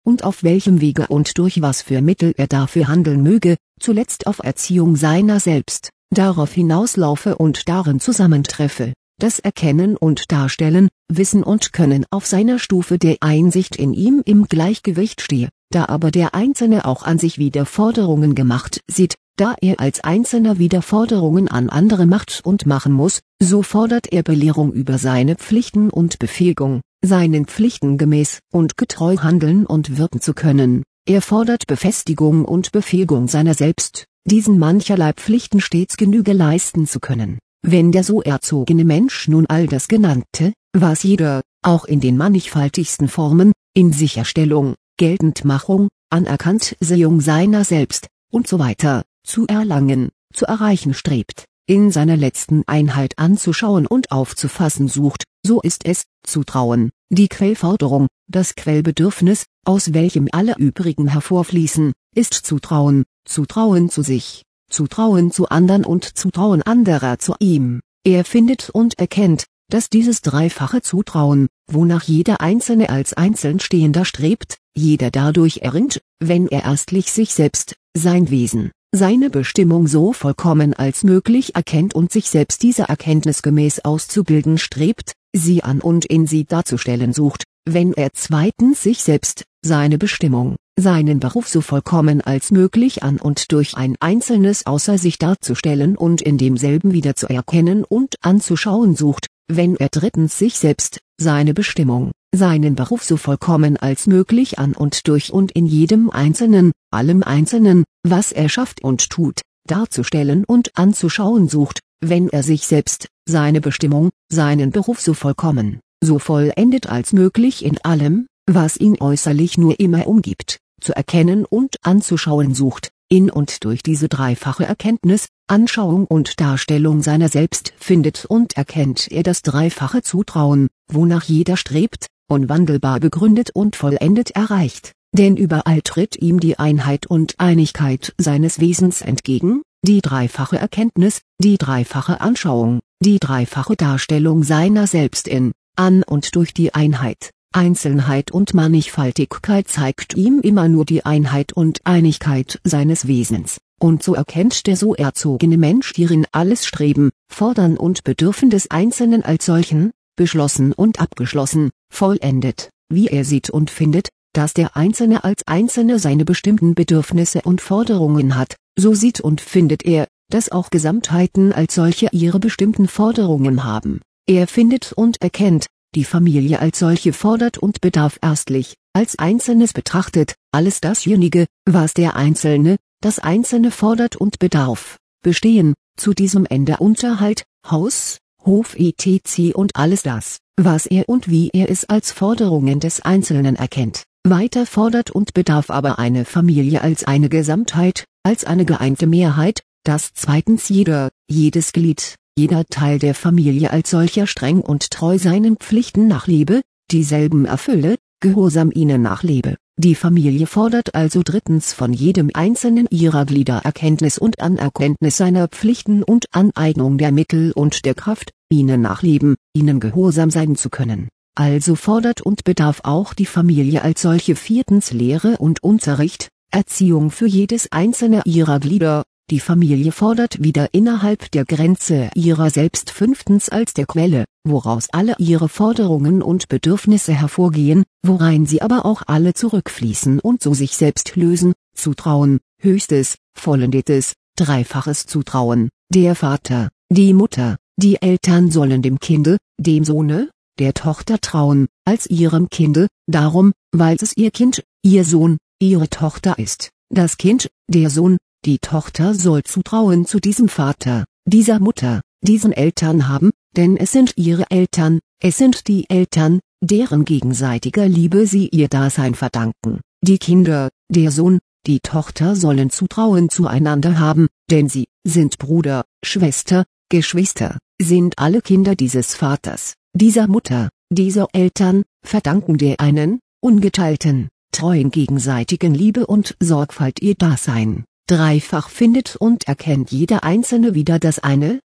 und auf welchem Wege und durch was für Mittel er dafür handeln möge, zuletzt auf Erziehung seiner selbst, darauf hinauslaufe und darin zusammentreffe, das Erkennen und Darstellen, Wissen und Können auf seiner Stufe der Einsicht in ihm im Gleichgewicht stehe, da aber der Einzelne auch an sich wieder Forderungen gemacht sieht, da er als Einzelner wieder Forderungen an andere macht und machen muss, so fordert er Belehrung über seine Pflichten und Befähigung, seinen Pflichten gemäß und getreu handeln und wirken zu können. Er fordert Befestigung und Befähigung seiner selbst, diesen mancherlei Pflichten stets Genüge leisten zu können. Wenn der so erzogene Mensch nun all das Genannte, was jeder, auch in den mannigfaltigsten Formen, in Sicherstellung, Geltendmachung, Anerkanntseung seiner selbst, und so weiter, zu erlangen, zu erreichen strebt, in seiner letzten Einheit anzuschauen und aufzufassen sucht, so ist es, Zutrauen, die Quellforderung, das Quellbedürfnis, aus welchem alle übrigen hervorfließen, ist Zutrauen, Zutrauen zu sich, Zutrauen zu andern und Zutrauen anderer zu ihm. Er findet und erkennt, dass dieses dreifache Zutrauen, wonach jeder Einzelne als Einzelnstehender strebt, jeder dadurch erringt, wenn er erstlich sich selbst, sein Wesen, seine Bestimmung so vollkommen als möglich erkennt und sich selbst dieser Erkenntnis gemäß auszubilden strebt, sie an und in sie darzustellen sucht, wenn er zweitens sich selbst, seine Bestimmung, seinen Beruf so vollkommen als möglich an und durch ein Einzelnes außer sich darzustellen und in demselben wieder zu erkennen und anzuschauen sucht, wenn er drittens sich selbst, seine Bestimmung, seinen Beruf so vollkommen als möglich an und durch und in jedem Einzelnen, allem Einzelnen, was er schafft und tut, darzustellen und anzuschauen sucht, wenn er sich selbst, seine Bestimmung, seinen Beruf so vollkommen, so vollendet als möglich in allem, was ihn äußerlich nur immer umgibt, zu erkennen und anzuschauen sucht, in und durch diese dreifache Erkenntnis, Anschauung und Darstellung seiner selbst findet und erkennt er das dreifache Zutrauen, wonach jeder strebt, unwandelbar begründet und vollendet erreicht, denn überall tritt ihm die Einheit und Einigkeit seines Wesens entgegen, die dreifache Erkenntnis, die dreifache Anschauung, die dreifache Darstellung seiner selbst in, an und durch die Einheit, Einzelnheit und Mannigfaltigkeit zeigt ihm immer nur die Einheit und Einigkeit seines Wesens, und so erkennt der so erzogene Mensch hierin alles Streben, Fordern und Bedürfen des Einzelnen als solchen, beschlossen und abgeschlossen, vollendet, wie er sieht und findet, dass der Einzelne als Einzelne seine bestimmten Bedürfnisse und Forderungen hat, so sieht und findet er, dass auch Gesamtheiten als solche ihre bestimmten Forderungen haben. Er findet und erkennt, die Familie als solche fordert und bedarf erstlich, als Einzelnes betrachtet, alles dasjenige, was der Einzelne, das Einzelne fordert und bedarf, bestehen, zu diesem Ende Unterhalt, Haus, Hof etc. und alles das, was er und wie er es als Forderungen des Einzelnen erkennt, weiter fordert und bedarf aber eine Familie als eine Gesamtheit, als eine geeinte Mehrheit, dass zweitens jedes Glied, jeder Teil der Familie als solcher streng und treu seinen Pflichten nachlebe, dieselben erfülle, gehorsam ihnen nachlebe. Die Familie fordert also drittens von jedem einzelnen ihrer Glieder Erkenntnis und Anerkenntnis seiner Pflichten und Aneignung der Mittel und der Kraft, ihnen nachleben, ihnen gehorsam sein zu können. Also fordert und bedarf auch die Familie als solche viertens Lehre und Unterricht, Erziehung für jedes einzelne ihrer Glieder. Die Familie fordert wieder innerhalb der Grenze ihrer selbst fünftens als der Quelle, woraus alle ihre Forderungen und Bedürfnisse hervorgehen, worein sie aber auch alle zurückfließen und so sich selbst lösen, Zutrauen, höchstes, vollendetes, dreifaches Zutrauen. Der Vater, die Mutter, die Eltern sollen dem Kinde, dem Sohne, der Tochter trauen, als ihrem Kinde, darum, weil es ihr Kind, ihr Sohn, ihre Tochter ist. Das Kind, der Sohn, die Tochter soll Zutrauen zu diesem Vater, dieser Mutter, diesen Eltern haben, denn es sind ihre Eltern, es sind die Eltern, deren gegenseitiger Liebe sie ihr Dasein verdanken. Die Kinder, der Sohn, die Tochter sollen Zutrauen zueinander haben, denn sie sind Bruder, Schwester, Geschwister, sind alle Kinder dieses Vaters, dieser Mutter, dieser Eltern, verdanken der einen, ungeteilten, treuen gegenseitigen Liebe und Sorgfalt ihr Dasein. Dreifach findet und erkennt jeder Einzelne wieder das eine,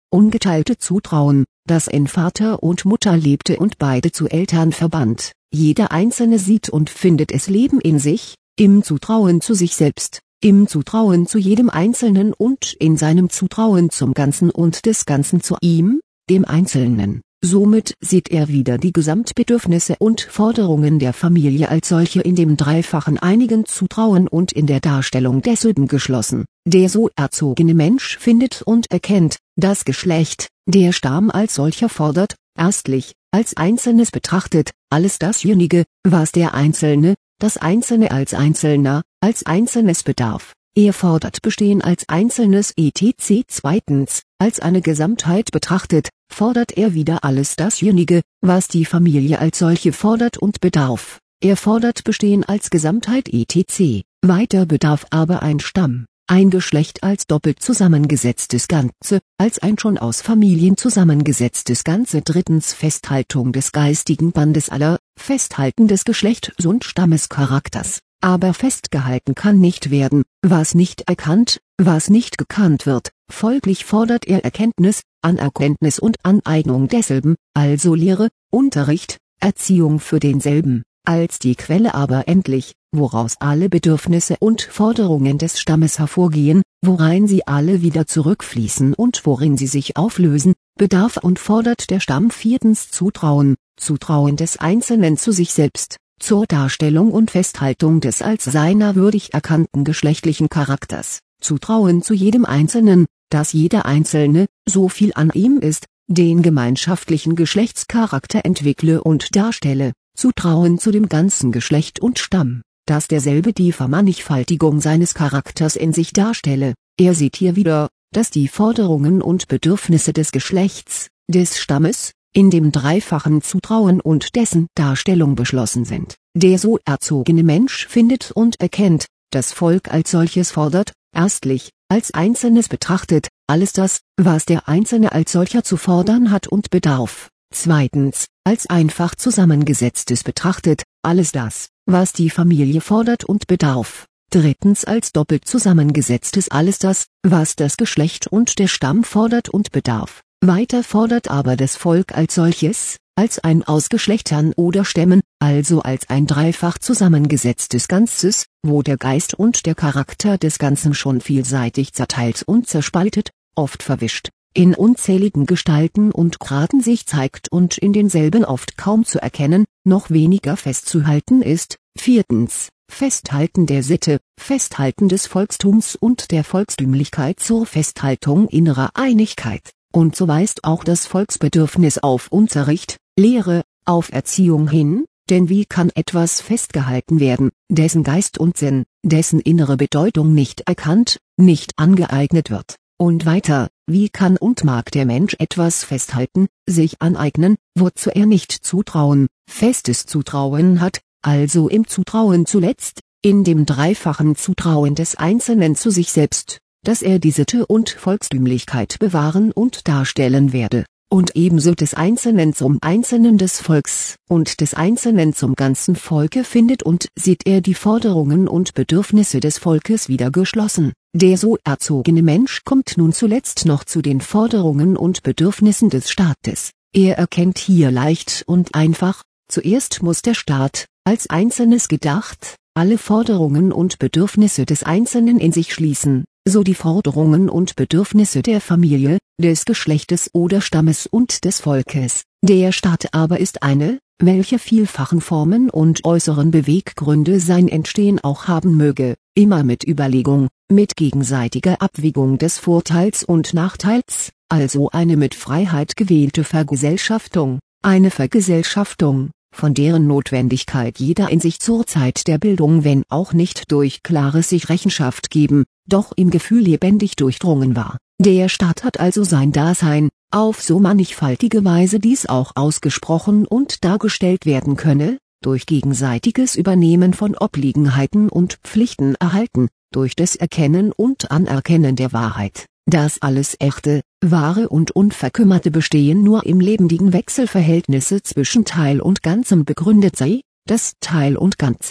ungeteilte Zutrauen, das in Vater und Mutter lebte und beide zu Eltern verband. Jeder Einzelne sieht und findet es Leben in sich, im Zutrauen zu sich selbst, im Zutrauen zu jedem Einzelnen und in seinem Zutrauen zum Ganzen und des Ganzen zu ihm, dem Einzelnen. Somit sieht er wieder die Gesamtbedürfnisse und Forderungen der Familie als solche in dem dreifachen einigen Zutrauen und in der Darstellung desselben geschlossen. Der so erzogene Mensch findet und erkennt, das Geschlecht, der Stamm als solcher fordert, erstlich, als Einzelnes betrachtet, alles dasjenige, was der Einzelne, das Einzelne als Einzelner, als Einzelnes bedarf. Er fordert Bestehen als Einzelnes etc. Zweitens, als eine Gesamtheit betrachtet, fordert er wieder alles dasjenige, was die Familie als solche fordert und bedarf. Er fordert Bestehen als Gesamtheit etc. Weiter bedarf aber ein Stamm, ein Geschlecht als doppelt zusammengesetztes Ganze, als ein schon aus Familien zusammengesetztes Ganze. Drittens Festhaltung des geistigen Bandes aller, Festhalten des Geschlechts- und Stammeskarakters. Aber festgehalten kann nicht werden, was nicht erkannt, was nicht gekannt wird, folglich fordert er Erkenntnis, Anerkenntnis und Aneignung desselben, also Lehre, Unterricht, Erziehung für denselben, als die Quelle aber endlich, woraus alle Bedürfnisse und Forderungen des Stammes hervorgehen, worein sie alle wieder zurückfließen und worin sie sich auflösen, bedarf und fordert der Stamm. Viertens Zutrauen, Zutrauen des Einzelnen zu sich selbst, zur Darstellung und Festhaltung des als seiner würdig erkannten geschlechtlichen Charakters, Zutrauen zu jedem Einzelnen, dass jeder Einzelne, so viel an ihm ist, den gemeinschaftlichen Geschlechtscharakter entwickle und darstelle, Zutrauen zu dem ganzen Geschlecht und Stamm, dass derselbe die Vermannigfaltigung seines Charakters in sich darstelle. Er sieht hier wieder, dass die Forderungen und Bedürfnisse des Geschlechts, des Stammes, in dem dreifachen Zutrauen und dessen Darstellung beschlossen sind. Der so erzogene Mensch findet und erkennt, das Volk als solches fordert, erstlich, als Einzelnes betrachtet, alles das, was der Einzelne als solcher zu fordern hat und bedarf. Zweitens, als einfach zusammengesetztes betrachtet, alles das, was die Familie fordert und bedarf. Drittens als doppelt zusammengesetztes alles das, was das Geschlecht und der Stamm fordert und bedarf. Weiter fordert aber das Volk als solches, als ein aus Geschlechtern oder Stämmen, also als ein dreifach zusammengesetztes Ganzes, wo der Geist und der Charakter des Ganzen schon vielseitig zerteilt und zerspaltet, oft verwischt, in unzähligen Gestalten und Graden sich zeigt und in denselben oft kaum zu erkennen, noch weniger festzuhalten ist. Viertens, Festhalten der Sitte, Festhalten des Volkstums und der Volkstümlichkeit zur Festhaltung innerer Einigkeit. Und so weist auch das Volksbedürfnis auf Unterricht, Lehre, auf Erziehung hin, denn wie kann etwas festgehalten werden, dessen Geist und Sinn, dessen innere Bedeutung nicht erkannt, nicht angeeignet wird? Und weiter, wie kann und mag der Mensch etwas festhalten, sich aneignen, wozu er nicht Zutrauen, festes Zutrauen hat, also im Zutrauen zuletzt, in dem dreifachen Zutrauen des Einzelnen zu sich selbst, dass er die Sitte und Volkstümlichkeit bewahren und darstellen werde, und ebenso des Einzelnen zum Einzelnen des Volks und des Einzelnen zum ganzen Volke findet und sieht er die Forderungen und Bedürfnisse des Volkes wieder geschlossen. Der so erzogene Mensch kommt nun zuletzt noch zu den Forderungen und Bedürfnissen des Staates. Er erkennt hier leicht und einfach, zuerst muss der Staat, als Einzelnes gedacht, alle Forderungen und Bedürfnisse des Einzelnen in sich schließen, so die Forderungen und Bedürfnisse der Familie, des Geschlechtes oder Stammes und des Volkes. Der Staat aber ist eine, welche vielfachen Formen und äußeren Beweggründe sein Entstehen auch haben möge, immer mit Überlegung, mit gegenseitiger Abwägung des Vorteils und Nachteils, also eine mit Freiheit gewählte Vergesellschaftung, eine Vergesellschaftung, von deren Notwendigkeit jeder in sich zur Zeit der Bildung, wenn auch nicht durch klares sich Rechenschaft geben, doch im Gefühl lebendig durchdrungen war. Der Staat hat also sein Dasein, auf so mannigfaltige Weise dies auch ausgesprochen und dargestellt werden könne, durch gegenseitiges Übernehmen von Obliegenheiten und Pflichten erhalten, durch das Erkennen und Anerkennen der Wahrheit, dass alles Echte, Wahre und Unverkümmerte Bestehen nur im lebendigen Wechselverhältnisse zwischen Teil und Ganzem begründet sei, dass Teil und Ganzes,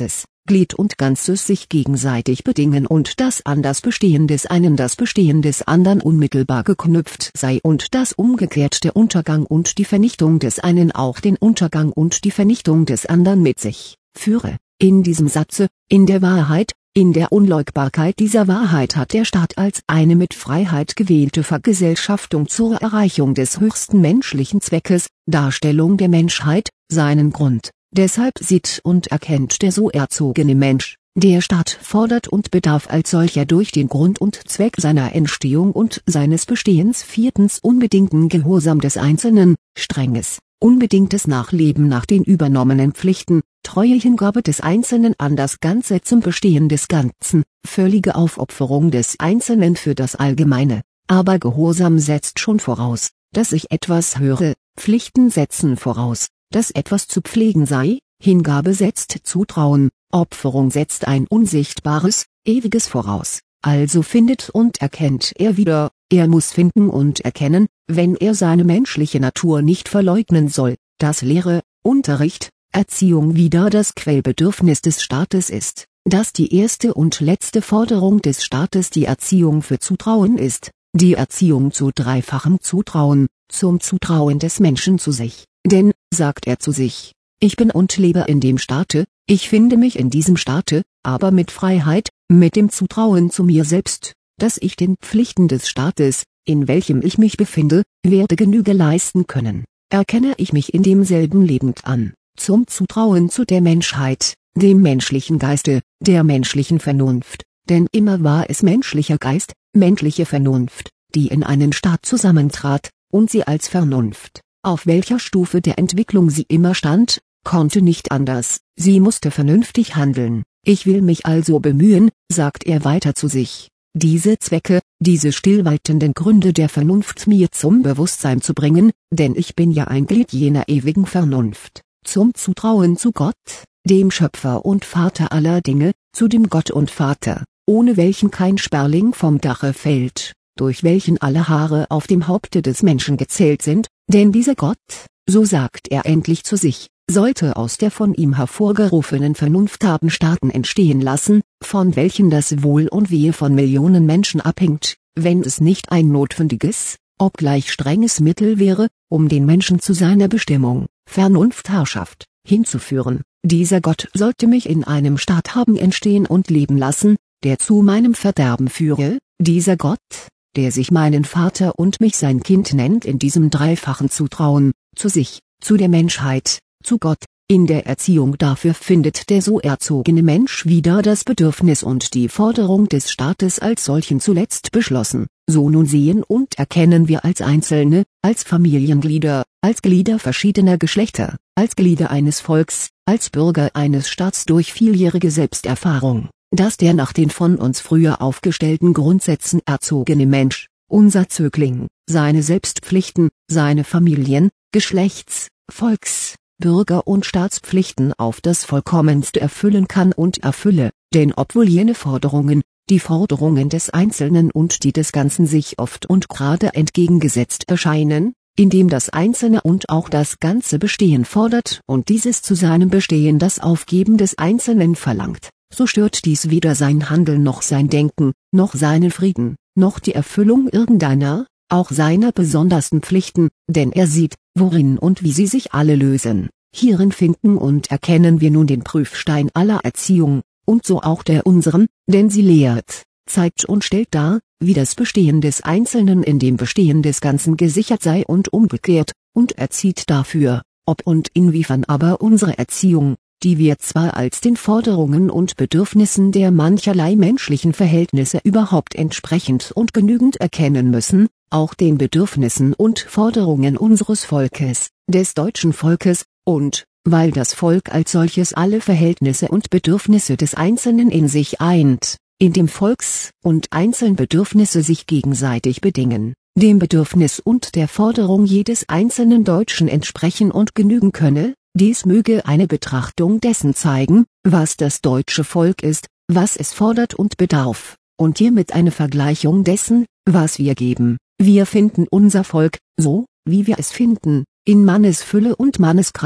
Glied und Ganzes sich gegenseitig bedingen und dass an das Bestehen des einen das Bestehen des anderen unmittelbar geknüpft sei und dass umgekehrt der Untergang und die Vernichtung des einen auch den Untergang und die Vernichtung des anderen mit sich führe. In diesem Satze, in der Wahrheit, in der Unleugbarkeit dieser Wahrheit hat der Staat als eine mit Freiheit gewählte Vergesellschaftung zur Erreichung des höchsten menschlichen Zweckes, Darstellung der Menschheit, seinen Grund. Deshalb sieht und erkennt der so erzogene Mensch, der Staat fordert und bedarf als solcher durch den Grund und Zweck seiner Entstehung und seines Bestehens. Viertens unbedingten Gehorsam des Einzelnen, strenges, unbedingtes Nachleben nach den übernommenen Pflichten, treue Hingabe des Einzelnen an das Ganze zum Bestehen des Ganzen, völlige Aufopferung des Einzelnen für das Allgemeine. Aber Gehorsam setzt schon voraus, dass ich etwas höre, Pflichten setzen voraus, dass etwas zu pflegen sei, Hingabe setzt Zutrauen, Opferung setzt ein Unsichtbares, Ewiges voraus. Also findet und erkennt er wieder, er muss finden und erkennen, wenn er seine menschliche Natur nicht verleugnen soll, dass Lehre, Unterricht, Erziehung wieder das Quellbedürfnis des Staates ist, dass die erste und letzte Forderung des Staates die Erziehung für Zutrauen ist, die Erziehung zu dreifachem Zutrauen, zum Zutrauen des Menschen zu sich. Denn, sagt er zu sich, ich bin und lebe in dem Staate, ich finde mich in diesem Staate, aber mit Freiheit, mit dem Zutrauen zu mir selbst, dass ich den Pflichten des Staates, in welchem ich mich befinde, werde Genüge leisten können. Erkenne ich mich in demselben lebend an, zum Zutrauen zu der Menschheit, dem menschlichen Geiste, der menschlichen Vernunft, denn immer war es menschlicher Geist, menschliche Vernunft, die in einen Staat zusammentrat, und sie als Vernunft, auf welcher Stufe der Entwicklung sie immer stand, konnte nicht anders, sie musste vernünftig handeln. Ich will mich also bemühen, sagt er weiter zu sich, diese Zwecke, diese stillwaltenden Gründe der Vernunft mir zum Bewusstsein zu bringen, denn ich bin ja ein Glied jener ewigen Vernunft, zum Zutrauen zu Gott, dem Schöpfer und Vater aller Dinge, zu dem Gott und Vater, ohne welchen kein Sperling vom Dache fällt, durch welchen alle Haare auf dem Haupte des Menschen gezählt sind, denn dieser Gott, so sagt er endlich zu sich, sollte aus der von ihm hervorgerufenen Vernunft haben Staaten entstehen lassen, von welchen das Wohl und Wehe von Millionen Menschen abhängt, wenn es nicht ein notwendiges, obgleich strenges Mittel wäre, um den Menschen zu seiner Bestimmung, Vernunftherrschaft, hinzuführen. Dieser Gott sollte mich in einem Staat haben entstehen und leben lassen, der zu meinem Verderben führe, dieser Gott, der sich meinen Vater und mich sein Kind nennt in diesem dreifachen Zutrauen, zu sich, zu der Menschheit, zu Gott, in der Erziehung dafür findet der so erzogene Mensch wieder das Bedürfnis und die Forderung des Staates als solchen zuletzt beschlossen. So nun sehen und erkennen wir als Einzelne, als Familienglieder, als Glieder verschiedener Geschlechter, als Glieder eines Volks, als Bürger eines Staats durch vieljährige Selbsterfahrung, dass der nach den von uns früher aufgestellten Grundsätzen erzogene Mensch, unser Zögling, seine Selbstpflichten, seine Familien, Geschlechts-, Volks-, Bürger- und Staatspflichten auf das Vollkommenste erfüllen kann und erfülle, denn obwohl jene Forderungen, die Forderungen des Einzelnen und die des Ganzen sich oft und gerade entgegengesetzt erscheinen, indem das Einzelne und auch das Ganze Bestehen fordert und dieses zu seinem Bestehen das Aufgeben des Einzelnen verlangt, so stört dies weder sein Handeln noch sein Denken, noch seinen Frieden, noch die Erfüllung irgendeiner, auch seiner besondersten Pflichten, denn er sieht, worin und wie sie sich alle lösen. Hierin finden und erkennen wir nun den Prüfstein aller Erziehung, und so auch der unseren, denn sie lehrt, zeigt und stellt dar, wie das Bestehen des Einzelnen in dem Bestehen des Ganzen gesichert sei und umgekehrt, und erzieht dafür, ob und inwiefern aber unsere Erziehung, die wir zwar als den Forderungen und Bedürfnissen der mancherlei menschlichen Verhältnisse überhaupt entsprechend und genügend erkennen müssen, auch den Bedürfnissen und Forderungen unseres Volkes, des deutschen Volkes, und, weil das Volk als solches alle Verhältnisse und Bedürfnisse des Einzelnen in sich eint, in dem Volks- und Einzelbedürfnisse sich gegenseitig bedingen, dem Bedürfnis und der Forderung jedes einzelnen Deutschen entsprechen und genügen könne, dies möge eine Betrachtung dessen zeigen, was das deutsche Volk ist, was es fordert und bedarf, und hiermit eine Vergleichung dessen, was wir geben. Wir finden unser Volk, so, wie wir es finden, in Mannesfülle und Manneskraft,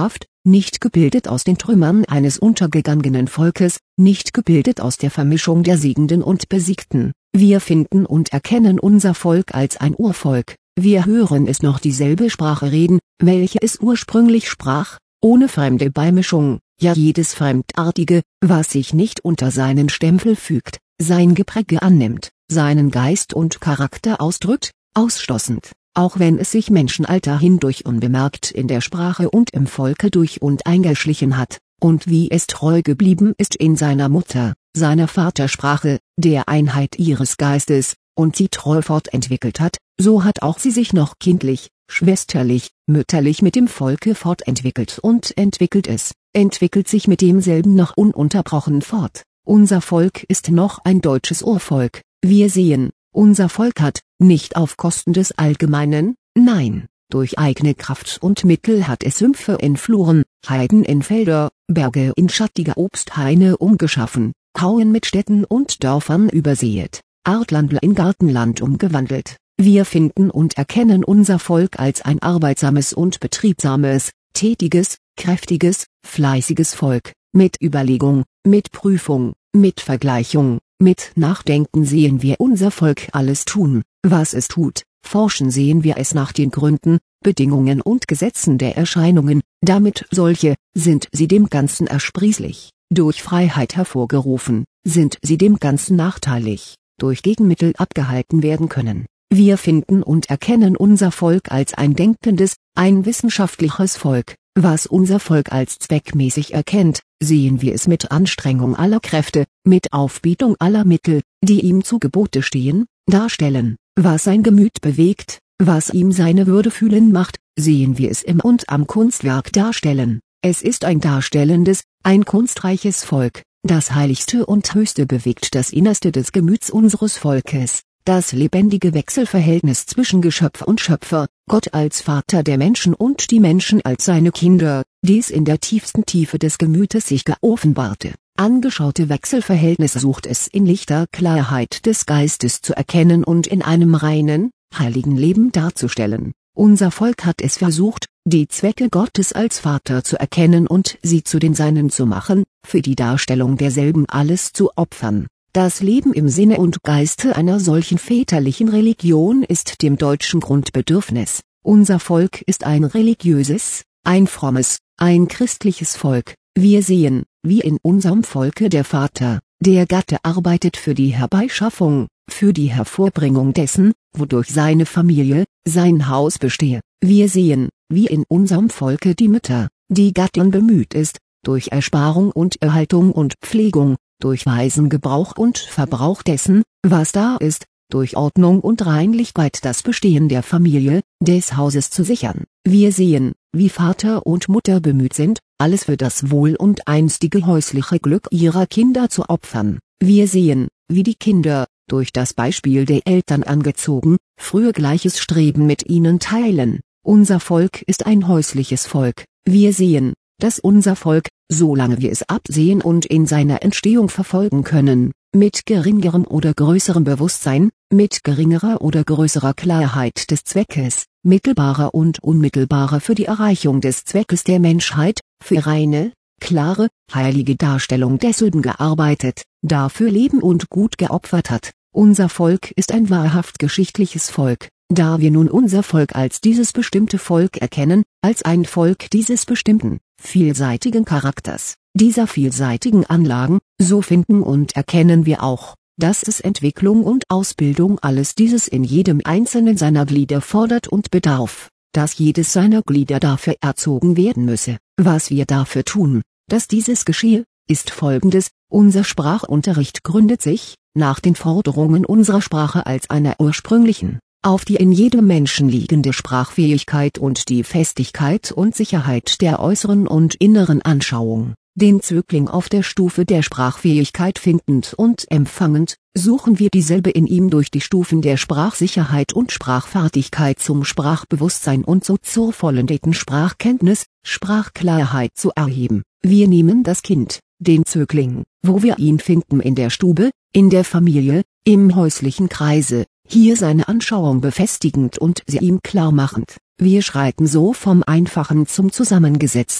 nicht gebildet aus den Trümmern eines untergegangenen Volkes, nicht gebildet aus der Vermischung der Siegenden und Besiegten. Wir finden und erkennen unser Volk als ein Urvolk. Wir hören es noch dieselbe Sprache reden, welche es ursprünglich sprach, ohne fremde Beimischung, ja jedes Fremdartige, was sich nicht unter seinen Stempel fügt, sein Gepräge annimmt, seinen Geist und Charakter ausdrückt, ausschlossend, auch wenn es sich Menschenalter hindurch unbemerkt in der Sprache und im Volke durch und eingeschlichen hat, und wie es treu geblieben ist in seiner Mutter, seiner Vatersprache, der Einheit ihres Geistes, und sie treu fortentwickelt hat, so hat auch sie sich noch kindlich, schwesterlich, mütterlich mit dem Volke fortentwickelt und entwickelt sich mit demselben noch ununterbrochen fort. Unser Volk ist noch ein deutsches Urvolk. Wir sehen, unser Volk hat, nicht auf Kosten des Allgemeinen, nein, durch eigene Kraft und Mittel hat es Sümpfe in Fluren, Heiden in Felder, Berge in schattige Obsthaine umgeschaffen, Kauen mit Städten und Dörfern übersät, Artlandl in Gartenland umgewandelt. Wir finden und erkennen unser Volk als ein arbeitsames und betriebsames, tätiges, kräftiges, fleißiges Volk. Mit Überlegung, mit Prüfung, mit Vergleichung, mit Nachdenken sehen wir unser Volk alles tun, was es tut. Forschen sehen wir es nach den Gründen, Bedingungen und Gesetzen der Erscheinungen, damit solche, sind sie dem Ganzen ersprießlich, durch Freiheit hervorgerufen, sind sie dem Ganzen nachteilig, durch Gegenmittel abgehalten werden können. Wir finden und erkennen unser Volk als ein denkendes, ein wissenschaftliches Volk. Was unser Volk als zweckmäßig erkennt, sehen wir es mit Anstrengung aller Kräfte, mit Aufbietung aller Mittel, die ihm zu Gebote stehen, darstellen. Was sein Gemüt bewegt, was ihm seine Würde fühlen macht, sehen wir es im und am Kunstwerk darstellen. Es ist ein darstellendes, ein kunstreiches Volk. Das Heiligste und Höchste bewegt das Innerste des Gemüts unseres Volkes. Das lebendige Wechselverhältnis zwischen Geschöpf und Schöpfer, Gott als Vater der Menschen und die Menschen als seine Kinder, dies in der tiefsten Tiefe des Gemütes sich geoffenbarte, angeschaute Wechselverhältnis sucht es in lichter Klarheit des Geistes zu erkennen und in einem reinen, heiligen Leben darzustellen. Unser Volk hat es versucht, die Zwecke Gottes als Vater zu erkennen und sie zu den Seinen zu machen, für die Darstellung derselben alles zu opfern. Das Leben im Sinne und Geiste einer solchen väterlichen Religion ist dem deutschen Grundbedürfnis. Unser Volk ist ein religiöses, ein frommes, ein christliches Volk. Wir sehen, wie in unserem Volke der Vater, der Gatte arbeitet für die Herbeischaffung, für die Hervorbringung dessen, wodurch seine Familie, sein Haus bestehe. Wir sehen, wie in unserem Volke die Mütter, die Gattin bemüht ist, durch Ersparung und Erhaltung und Pflegung, durch weisen Gebrauch und Verbrauch dessen, was da ist, durch Ordnung und Reinlichkeit das Bestehen der Familie, des Hauses zu sichern. Wir sehen, wie Vater und Mutter bemüht sind, alles für das Wohl und einstige häusliche Glück ihrer Kinder zu opfern. Wir sehen, wie die Kinder, durch das Beispiel der Eltern angezogen, früher gleiches Streben mit ihnen teilen. Unser Volk ist ein häusliches Volk. Wir sehen, dass unser Volk, solange wir es absehen und in seiner Entstehung verfolgen können, mit geringerem oder größerem Bewusstsein, mit geringerer oder größerer Klarheit des Zweckes, mittelbarer und unmittelbarer für die Erreichung des Zweckes der Menschheit, für reine, klare, heilige Darstellung desselben gearbeitet, dafür Leben und Gut geopfert hat. Unser Volk ist ein wahrhaft geschichtliches Volk. Da wir nun unser Volk als dieses bestimmte Volk erkennen, als ein Volk dieses bestimmten, vielseitigen Charakters, dieser vielseitigen Anlagen, so finden und erkennen wir auch, dass es Entwicklung und Ausbildung alles dieses in jedem einzelnen seiner Glieder fordert und bedarf, dass jedes seiner Glieder dafür erzogen werden müsse. Was wir dafür tun, dass dieses geschehe, ist folgendes: Unser Sprachunterricht gründet sich, nach den Forderungen unserer Sprache als einer ursprünglichen, auf die in jedem Menschen liegende Sprachfähigkeit und die Festigkeit und Sicherheit der äußeren und inneren Anschauung. Den Zögling auf der Stufe der Sprachfähigkeit findend und empfangend, suchen wir dieselbe in ihm durch die Stufen der Sprachsicherheit und Sprachfertigkeit zum Sprachbewusstsein und so zur vollendeten Sprachkenntnis, Sprachklarheit zu erheben. Wir nehmen das Kind, den Zögling, wo wir ihn finden in der Stube, in der Familie, im häuslichen Kreise, hier seine Anschauung befestigend und sie ihm klar machend. Wir schreiten so vom Einfachen zum Zusammengesetzten,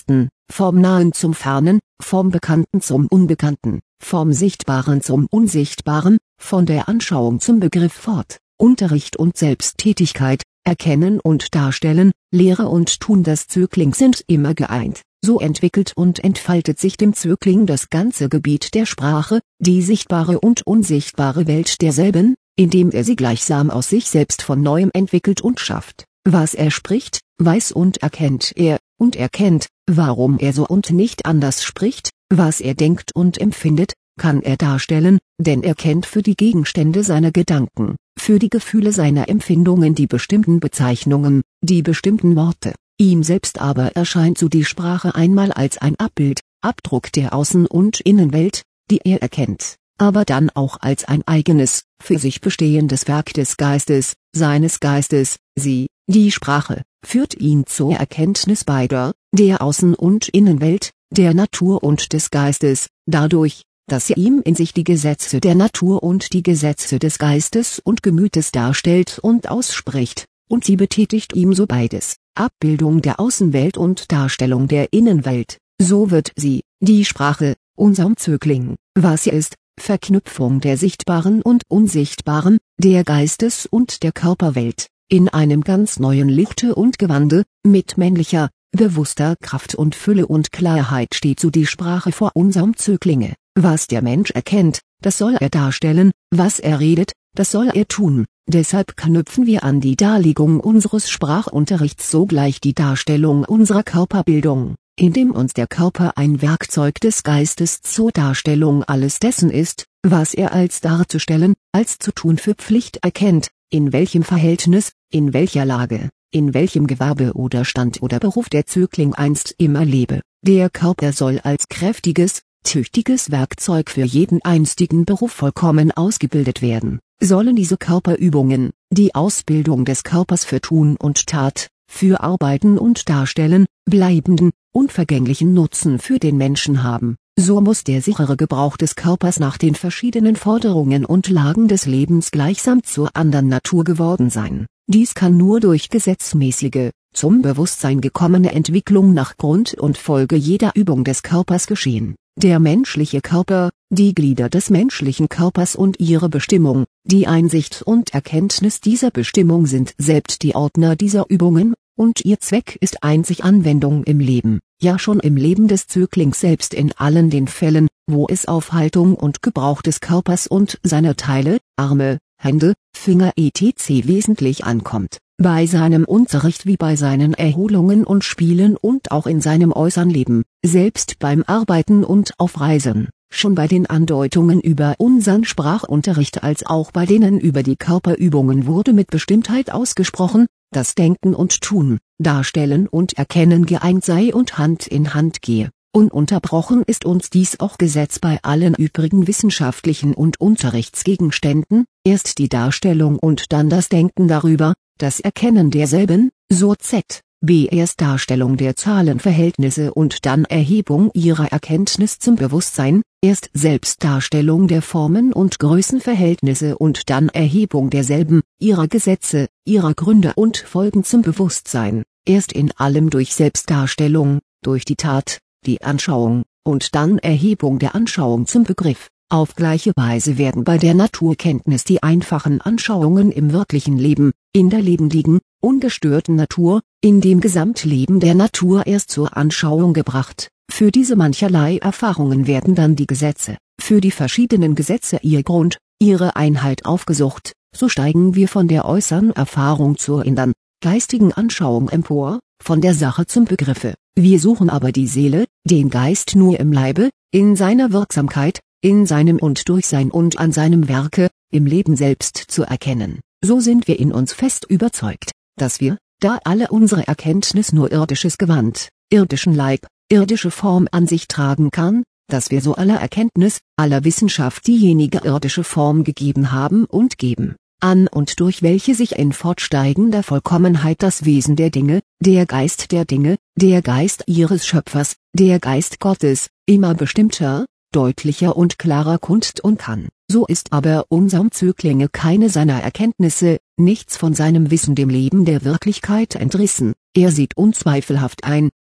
vom Nahen zum Fernen, vom Bekannten zum Unbekannten, vom Sichtbaren zum Unsichtbaren, von der Anschauung zum Begriff fort. Unterricht und Selbsttätigkeit, Erkennen und Darstellen, Lehre und Tun des Zöglings sind immer geeint. So entwickelt und entfaltet sich dem Zögling das ganze Gebiet der Sprache, die sichtbare und unsichtbare Welt derselben, indem er sie gleichsam aus sich selbst von Neuem entwickelt und schafft. Was er spricht, weiß und erkennt er, und erkennt, warum er so und nicht anders spricht. Was er denkt und empfindet, kann er darstellen, denn er kennt für die Gegenstände seiner Gedanken, für die Gefühle seiner Empfindungen die bestimmten Bezeichnungen, die bestimmten Worte. Ihm selbst aber erscheint so die Sprache einmal als ein Abbild, Abdruck der Außen- und Innenwelt, die er erkennt, aber dann auch als ein eigenes, für sich bestehendes Werk des Geistes, seines Geistes. Sie, die Sprache, führt ihn zur Erkenntnis beider, der Außen- und Innenwelt, der Natur und des Geistes, dadurch, dass sie ihm in sich die Gesetze der Natur und die Gesetze des Geistes und Gemütes darstellt und ausspricht, und sie betätigt ihm so beides, Abbildung der Außenwelt und Darstellung der Innenwelt. So wird sie, die Sprache, unserem Zögling, was sie ist, Verknüpfung der sichtbaren und unsichtbaren, der Geistes- und der Körperwelt, in einem ganz neuen Lichte und Gewande, mit männlicher, bewusster Kraft und Fülle und Klarheit steht so die Sprache vor unserem Zöglinge. Was der Mensch erkennt, das soll er darstellen, was er redet, das soll er tun. Deshalb knüpfen wir an die Darlegung unseres Sprachunterrichts sogleich die Darstellung unserer Körperbildung, indem uns der Körper ein Werkzeug des Geistes zur Darstellung alles dessen ist, was er als darzustellen, als zu tun für Pflicht erkennt, in welchem Verhältnis, in welcher Lage, in welchem Gewerbe oder Stand oder Beruf der Zögling einst immer lebe. Der Körper soll als kräftiges, tüchtiges Werkzeug für jeden einstigen Beruf vollkommen ausgebildet werden. Sollen diese Körperübungen, die Ausbildung des Körpers für Tun und Tat, für Arbeiten und Darstellen, bleibenden, unvergänglichen Nutzen für den Menschen haben, so muss der sichere Gebrauch des Körpers nach den verschiedenen Forderungen und Lagen des Lebens gleichsam zur anderen Natur geworden sein. Dies kann nur durch gesetzmäßige, zum Bewusstsein gekommene Entwicklung nach Grund und Folge jeder Übung des Körpers geschehen. Der menschliche Körper, die Glieder des menschlichen Körpers und ihre Bestimmung, die Einsicht und Erkenntnis dieser Bestimmung sind selbst die Ordner dieser Übungen, und ihr Zweck ist einzig Anwendung im Leben, ja schon im Leben des Zöglings selbst in allen den Fällen, wo es auf Haltung und Gebrauch des Körpers und seiner Teile, Arme, Hände, Finger etc. wesentlich ankommt. Bei seinem Unterricht wie bei seinen Erholungen und Spielen und auch in seinem äußeren Leben, selbst beim Arbeiten und auf Reisen, schon bei den Andeutungen über unseren Sprachunterricht als auch bei denen über die Körperübungen wurde mit Bestimmtheit ausgesprochen, dass Denken und Tun, Darstellen und Erkennen geeint sei und Hand in Hand gehe. Ununterbrochen ist uns dies auch Gesetz bei allen übrigen wissenschaftlichen und Unterrichtsgegenständen, erst die Darstellung und dann das Denken darüber, das Erkennen derselben, so z.B. erst Darstellung der Zahlenverhältnisse und dann Erhebung ihrer Erkenntnis zum Bewusstsein, erst Selbstdarstellung der Formen und Größenverhältnisse und dann Erhebung derselben, ihrer Gesetze, ihrer Gründe und Folgen zum Bewusstsein, erst in allem durch Selbstdarstellung, durch die Tat, die Anschauung, und dann Erhebung der Anschauung zum Begriff. Auf gleiche Weise werden bei der Naturkenntnis die einfachen Anschauungen im wirklichen Leben, in der lebendigen, ungestörten Natur, in dem Gesamtleben der Natur erst zur Anschauung gebracht. Für diese mancherlei Erfahrungen werden dann die Gesetze, für die verschiedenen Gesetze ihr Grund, ihre Einheit aufgesucht, so steigen wir von der äußeren Erfahrung zur inneren, geistigen Anschauung empor, von der Sache zum Begriffe. Wir suchen aber die Seele, den Geist nur im Leibe, in seiner Wirksamkeit, in seinem und durch sein und an seinem Werke, im Leben selbst zu erkennen. So sind wir in uns fest überzeugt, dass wir, da alle unsere Erkenntnis nur irdisches Gewand, irdischen Leib, irdische Form an sich tragen kann, dass wir so aller Erkenntnis, aller Wissenschaft diejenige irdische Form gegeben haben und geben, an und durch welche sich in fortsteigender Vollkommenheit das Wesen der Dinge, der Geist der Dinge, der Geist ihres Schöpfers, der Geist Gottes, immer bestimmter, deutlicher und klarer kund und kann. So ist aber unserem Zöglinge keine seiner Erkenntnisse, nichts von seinem Wissen dem Leben der Wirklichkeit entrissen. Er sieht unzweifelhaft ein,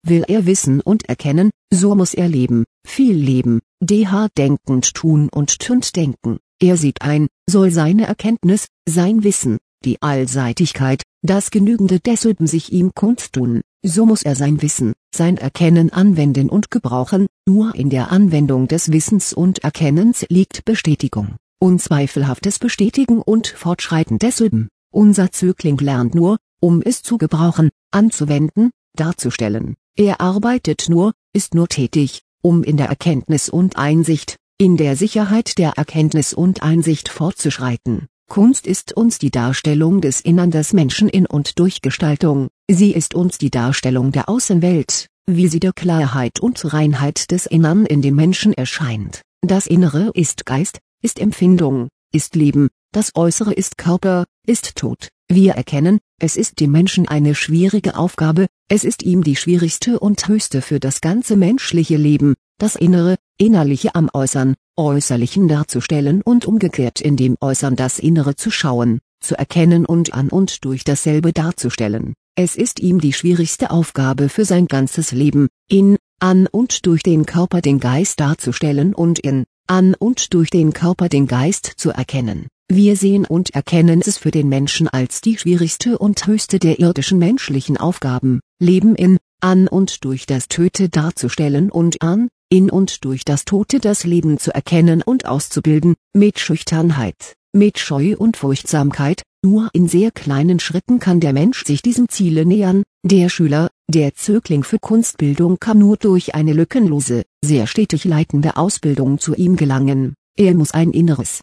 will er wissen und erkennen, so muss er leben, viel leben, denkend tun und tünd denken. Er sieht ein, soll seine Erkenntnis, sein Wissen, die Allseitigkeit, das Genügende desselben sich ihm kundtun, so muss er sein Wissen, sein Erkennen anwenden und gebrauchen, nur in der Anwendung des Wissens und Erkennens liegt Bestätigung, unzweifelhaftes Bestätigen und Fortschreiten desselben. Unser Zögling lernt nur, um es zu gebrauchen, anzuwenden, darzustellen. Er arbeitet nur, ist nur tätig, um in der Erkenntnis und Einsicht, in der Sicherheit der Erkenntnis und Einsicht fortzuschreiten. Kunst ist uns die Darstellung des Innern des Menschen in und durch Gestaltung, sie ist uns die Darstellung der Außenwelt, wie sie der Klarheit und Reinheit des Innern in dem Menschen erscheint. Das Innere ist Geist, ist Empfindung, ist Leben, das Äußere ist Körper, ist Tod. Wir erkennen, es ist dem Menschen eine schwierige Aufgabe, es ist ihm die schwierigste und höchste für das ganze menschliche Leben, das Innere, Innerliche am Äußern, Äußerlichen darzustellen und umgekehrt in dem Äußern das Innere zu schauen, zu erkennen und an und durch dasselbe darzustellen. Es ist ihm die schwierigste Aufgabe für sein ganzes Leben, in, an und durch den Körper den Geist darzustellen und in, an und durch den Körper den Geist zu erkennen. Wir sehen und erkennen es für den Menschen als die schwierigste und höchste der irdischen menschlichen Aufgaben, Leben in, an und durch das Töte darzustellen und an, in und durch das Tote das Leben zu erkennen und auszubilden, mit Schüchternheit, mit Scheu und Furchtsamkeit. Nur in sehr kleinen Schritten kann der Mensch sich diesem Ziele nähern. Der Schüler, der Zögling für Kunstbildung kann nur durch eine lückenlose, sehr stetig leitende Ausbildung zu ihm gelangen. Er muss ein Inneres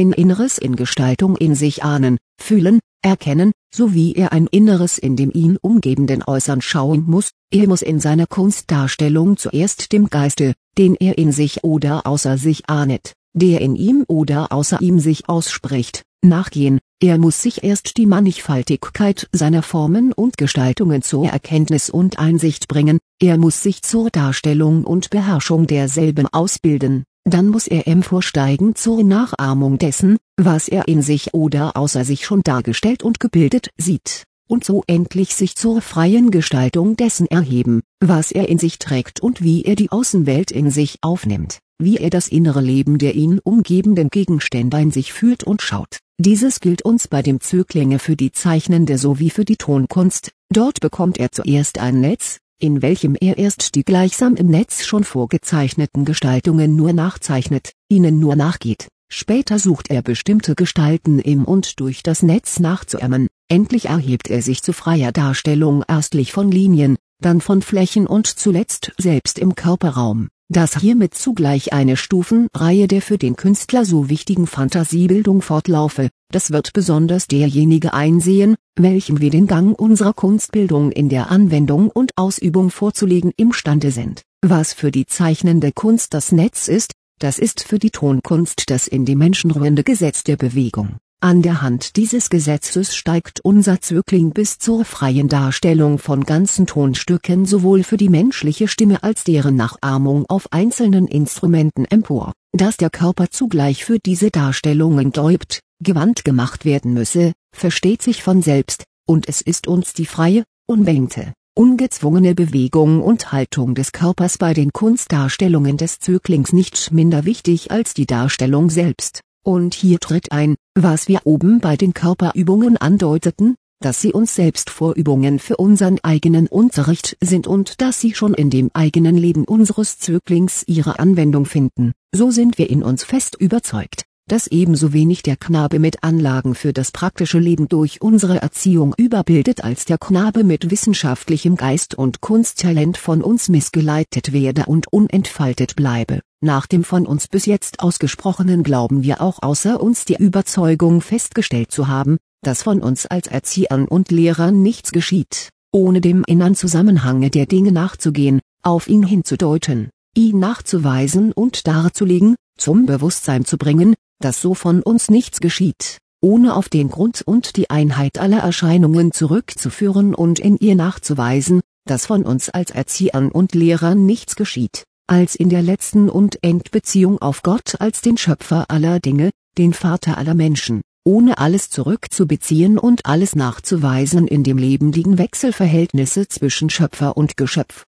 in Gestaltung in sich ahnen, fühlen, erkennen, sowie er ein Inneres in dem ihn umgebenden Äußern schauen muss. Er muss in seiner Kunstdarstellung zuerst dem Geiste, den er in sich oder außer sich ahnet, der in ihm oder außer ihm sich ausspricht, nachgehen. Er muss sich erst die Mannigfaltigkeit seiner Formen und Gestaltungen zur Erkenntnis und Einsicht bringen, er muss sich zur Darstellung und Beherrschung derselben ausbilden, dann muss er emporsteigen zur Nachahmung dessen, was er in sich oder außer sich schon dargestellt und gebildet sieht, und so endlich sich zur freien Gestaltung dessen erheben, was er in sich trägt und wie er die Außenwelt in sich aufnimmt, wie er das innere Leben der ihn umgebenden Gegenstände in sich fühlt und schaut. Dieses gilt uns bei dem Zöglinge für die zeichnende sowie für die Tonkunst. Dort bekommt er zuerst ein Netz, in welchem er erst die gleichsam im Netz schon vorgezeichneten Gestaltungen nur nachzeichnet, ihnen nur nachgeht. Später sucht er bestimmte Gestalten im und durch das Netz nachzuahmen. Endlich erhebt er sich zu freier Darstellung erstlich von Linien, dann von Flächen und zuletzt selbst im Körperraum. Dass hiermit zugleich eine Stufenreihe der für den Künstler so wichtigen Fantasiebildung fortlaufe, das wird besonders derjenige einsehen, welchem wir den Gang unserer Kunstbildung in der Anwendung und Ausübung vorzulegen imstande sind. Was für die zeichnende Kunst das Netz ist, das ist für die Tonkunst das in die Menschen ruhende Gesetz der Bewegung. An der Hand dieses Gesetzes steigt unser Zögling bis zur freien Darstellung von ganzen Tonstücken sowohl für die menschliche Stimme als deren Nachahmung auf einzelnen Instrumenten empor. Dass der Körper zugleich für diese Darstellungen gewandt gemacht werden müsse, versteht sich von selbst, und es ist uns die freie, unbedingte, ungezwungene Bewegung und Haltung des Körpers bei den Kunstdarstellungen des Zöglings nicht minder wichtig als die Darstellung selbst. Und hier tritt ein, was wir oben bei den Körperübungen andeuteten, dass sie uns selbst Vorübungen für unseren eigenen Unterricht sind und dass sie schon in dem eigenen Leben unseres Zöglings ihre Anwendung finden. So sind wir in uns fest überzeugt, dass ebenso wenig der Knabe mit Anlagen für das praktische Leben durch unsere Erziehung überbildet als der Knabe mit wissenschaftlichem Geist und Kunsttalent von uns missgeleitet werde und unentfaltet bleibe. Nach dem von uns bis jetzt ausgesprochenen glauben wir auch außer uns die Überzeugung festgestellt zu haben, dass von uns als Erziehern und Lehrern nichts geschieht, ohne dem innern Zusammenhange der Dinge nachzugehen, auf ihn hinzudeuten, ihn nachzuweisen und darzulegen, zum Bewusstsein zu bringen, dass so von uns nichts geschieht, ohne auf den Grund und die Einheit aller Erscheinungen zurückzuführen und in ihr nachzuweisen, dass von uns als Erziehern und Lehrern nichts geschieht, als in der letzten und Endbeziehung auf Gott als den Schöpfer aller Dinge, den Vater aller Menschen, ohne alles zurückzubeziehen und alles nachzuweisen in dem lebendigen Wechselverhältnisse zwischen Schöpfer und Geschöpf.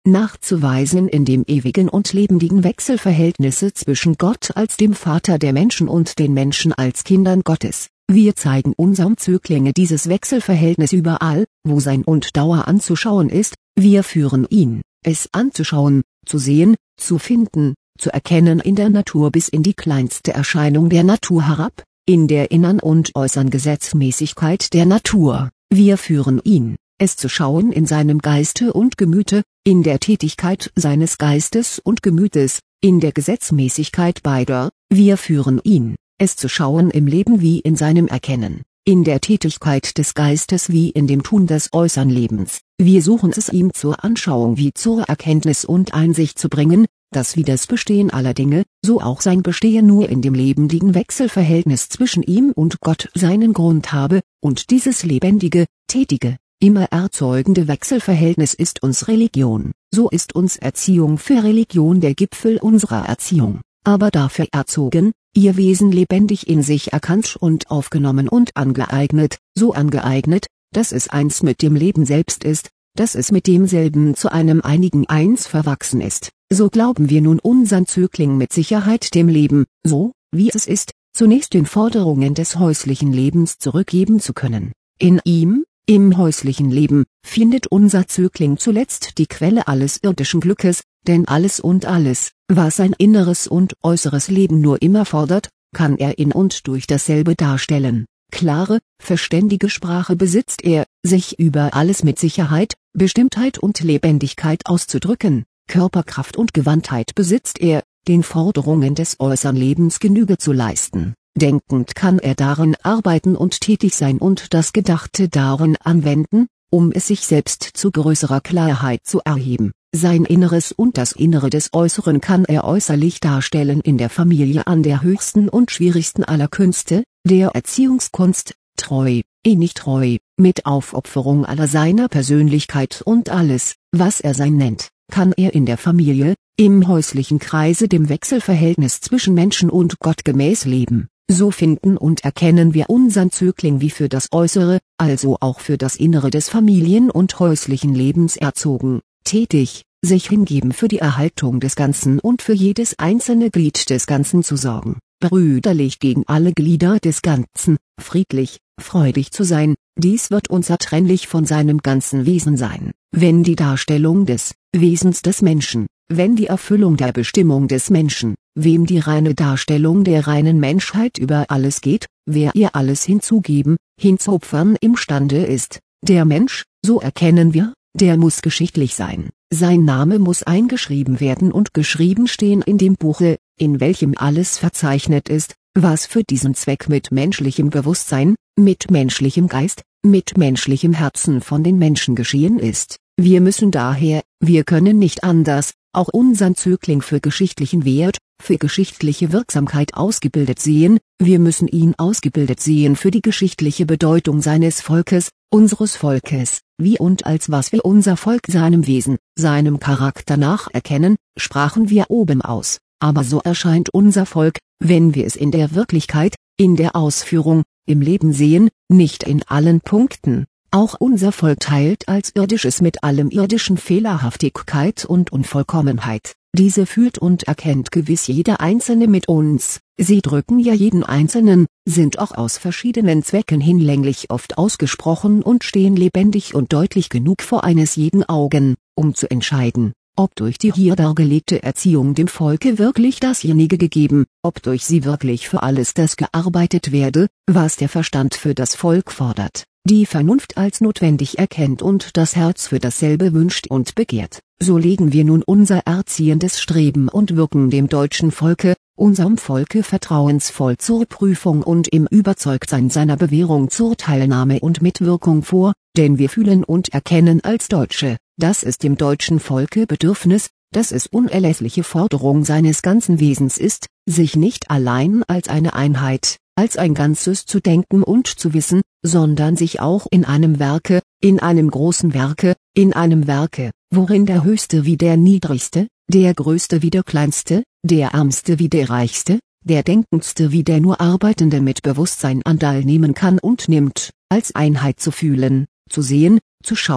nachzuweisen in dem ewigen und lebendigen Wechselverhältnisse zwischen Gott als dem Vater der Menschen und den Menschen als Kindern Gottes. Wir zeigen unserem Zöglinge dieses Wechselverhältnis überall, wo sein und Dauer anzuschauen ist, wir führen ihn, es anzuschauen, zu sehen, zu finden, zu erkennen in der Natur bis in die kleinste Erscheinung der Natur herab, in der innern und äußern Gesetzmäßigkeit der Natur, wir führen ihn, es zu schauen in seinem Geiste und Gemüte, in der Tätigkeit seines Geistes und Gemütes, in der Gesetzmäßigkeit beider, wir führen ihn, es zu schauen im Leben wie in seinem Erkennen, in der Tätigkeit des Geistes wie in dem Tun des äußeren Lebens, wir suchen es ihm zur Anschauung wie zur Erkenntnis und Einsicht zu bringen, dass wie das Bestehen aller Dinge, so auch sein Bestehen nur in dem lebendigen Wechselverhältnis zwischen ihm und Gott seinen Grund habe, und dieses lebendige, tätige, immer erzeugende Wechselverhältnis ist uns Religion, so ist uns Erziehung für Religion der Gipfel unserer Erziehung, aber dafür erzogen, ihr Wesen lebendig in sich erkannt und aufgenommen und angeeignet, so angeeignet, dass es eins mit dem Leben selbst ist, dass es mit demselben zu einem einigen Eins verwachsen ist, so glauben wir nun unsern Zögling mit Sicherheit dem Leben, so, wie es ist, zunächst den Forderungen des häuslichen Lebens zurückgeben zu können. In ihm, im häuslichen Leben, findet unser Zögling zuletzt die Quelle alles irdischen Glückes, denn alles und alles, was sein inneres und äußeres Leben nur immer fordert, kann er in und durch dasselbe darstellen. Klare, verständige Sprache besitzt er, sich über alles mit Sicherheit, Bestimmtheit und Lebendigkeit auszudrücken, Körperkraft und Gewandtheit besitzt er, den Forderungen des äußeren Lebens Genüge zu leisten. Denkend kann er darin arbeiten und tätig sein und das Gedachte darin anwenden, um es sich selbst zu größerer Klarheit zu erheben. Sein Inneres und das Innere des Äußeren kann er äußerlich darstellen in der Familie an der höchsten und schwierigsten aller Künste, der Erziehungskunst, treu, innig treu, mit Aufopferung aller seiner Persönlichkeit und alles, was er sein nennt, kann er in der Familie, im häuslichen Kreise dem Wechselverhältnis zwischen Menschen und Gott gemäß leben. So finden und erkennen wir unseren Zögling wie für das Äußere, also auch für das Innere des Familien- und häuslichen Lebens erzogen, tätig, sich hingeben für die Erhaltung des Ganzen und für jedes einzelne Glied des Ganzen zu sorgen, brüderlich gegen alle Glieder des Ganzen, friedlich, freudig zu sein, dies wird unzertrennlich von seinem ganzen Wesen sein, wenn die Darstellung des Wesens des Menschen, wenn die Erfüllung der Bestimmung des Menschen, wem die reine Darstellung der reinen Menschheit über alles geht, wer ihr alles hinzugeben, hinzuopfern imstande ist, der Mensch, so erkennen wir, der muss geschichtlich sein, sein Name muss eingeschrieben werden und geschrieben stehen in dem Buche, in welchem alles verzeichnet ist, was für diesen Zweck mit menschlichem Bewusstsein, mit menschlichem Geist, mit menschlichem Herzen von den Menschen geschehen ist. Wir müssen daher, wir können nicht anders, auch unseren Zögling für geschichtlichen Wert, für geschichtliche Wirksamkeit ausgebildet sehen, wir müssen ihn ausgebildet sehen für die geschichtliche Bedeutung seines Volkes, unseres Volkes, wie und als was wir unser Volk seinem Wesen, seinem Charakter nach erkennen, sprachen wir oben aus, aber so erscheint unser Volk, wenn wir es in der Wirklichkeit, in der Ausführung, im Leben sehen, nicht in allen Punkten. Auch unser Volk teilt als Irdisches mit allem Irdischen Fehlerhaftigkeit und Unvollkommenheit, diese fühlt und erkennt gewiss jeder Einzelne mit uns, sie drücken ja jeden Einzelnen, sind auch aus verschiedenen Zwecken hinlänglich oft ausgesprochen und stehen lebendig und deutlich genug vor eines jeden Augen, um zu entscheiden, ob durch die hier dargelegte Erziehung dem Volke wirklich dasjenige gegeben, ob durch sie wirklich für alles das gearbeitet werde, was der Verstand für das Volk fordert, die Vernunft als notwendig erkennt und das Herz für dasselbe wünscht und begehrt. So legen wir nun unser erziehendes Streben und Wirken dem deutschen Volke, unserem Volke vertrauensvoll zur Prüfung und im Überzeugtsein seiner Bewährung zur Teilnahme und Mitwirkung vor, denn wir fühlen und erkennen als Deutsche, dass es dem deutschen Volke Bedürfnis, dass es unerlässliche Forderung seines ganzen Wesens ist, sich nicht allein als eine Einheit, als ein Ganzes zu denken und zu wissen, sondern sich auch in einem Werke, in einem großen Werke, in einem Werke, worin der Höchste wie der Niedrigste, der Größte wie der Kleinste, der Ärmste wie der Reichste, der Denkendste wie der nur Arbeitende mit Bewusstsein Anteil nehmen kann und nimmt, als Einheit zu fühlen, zu sehen, zu schauen,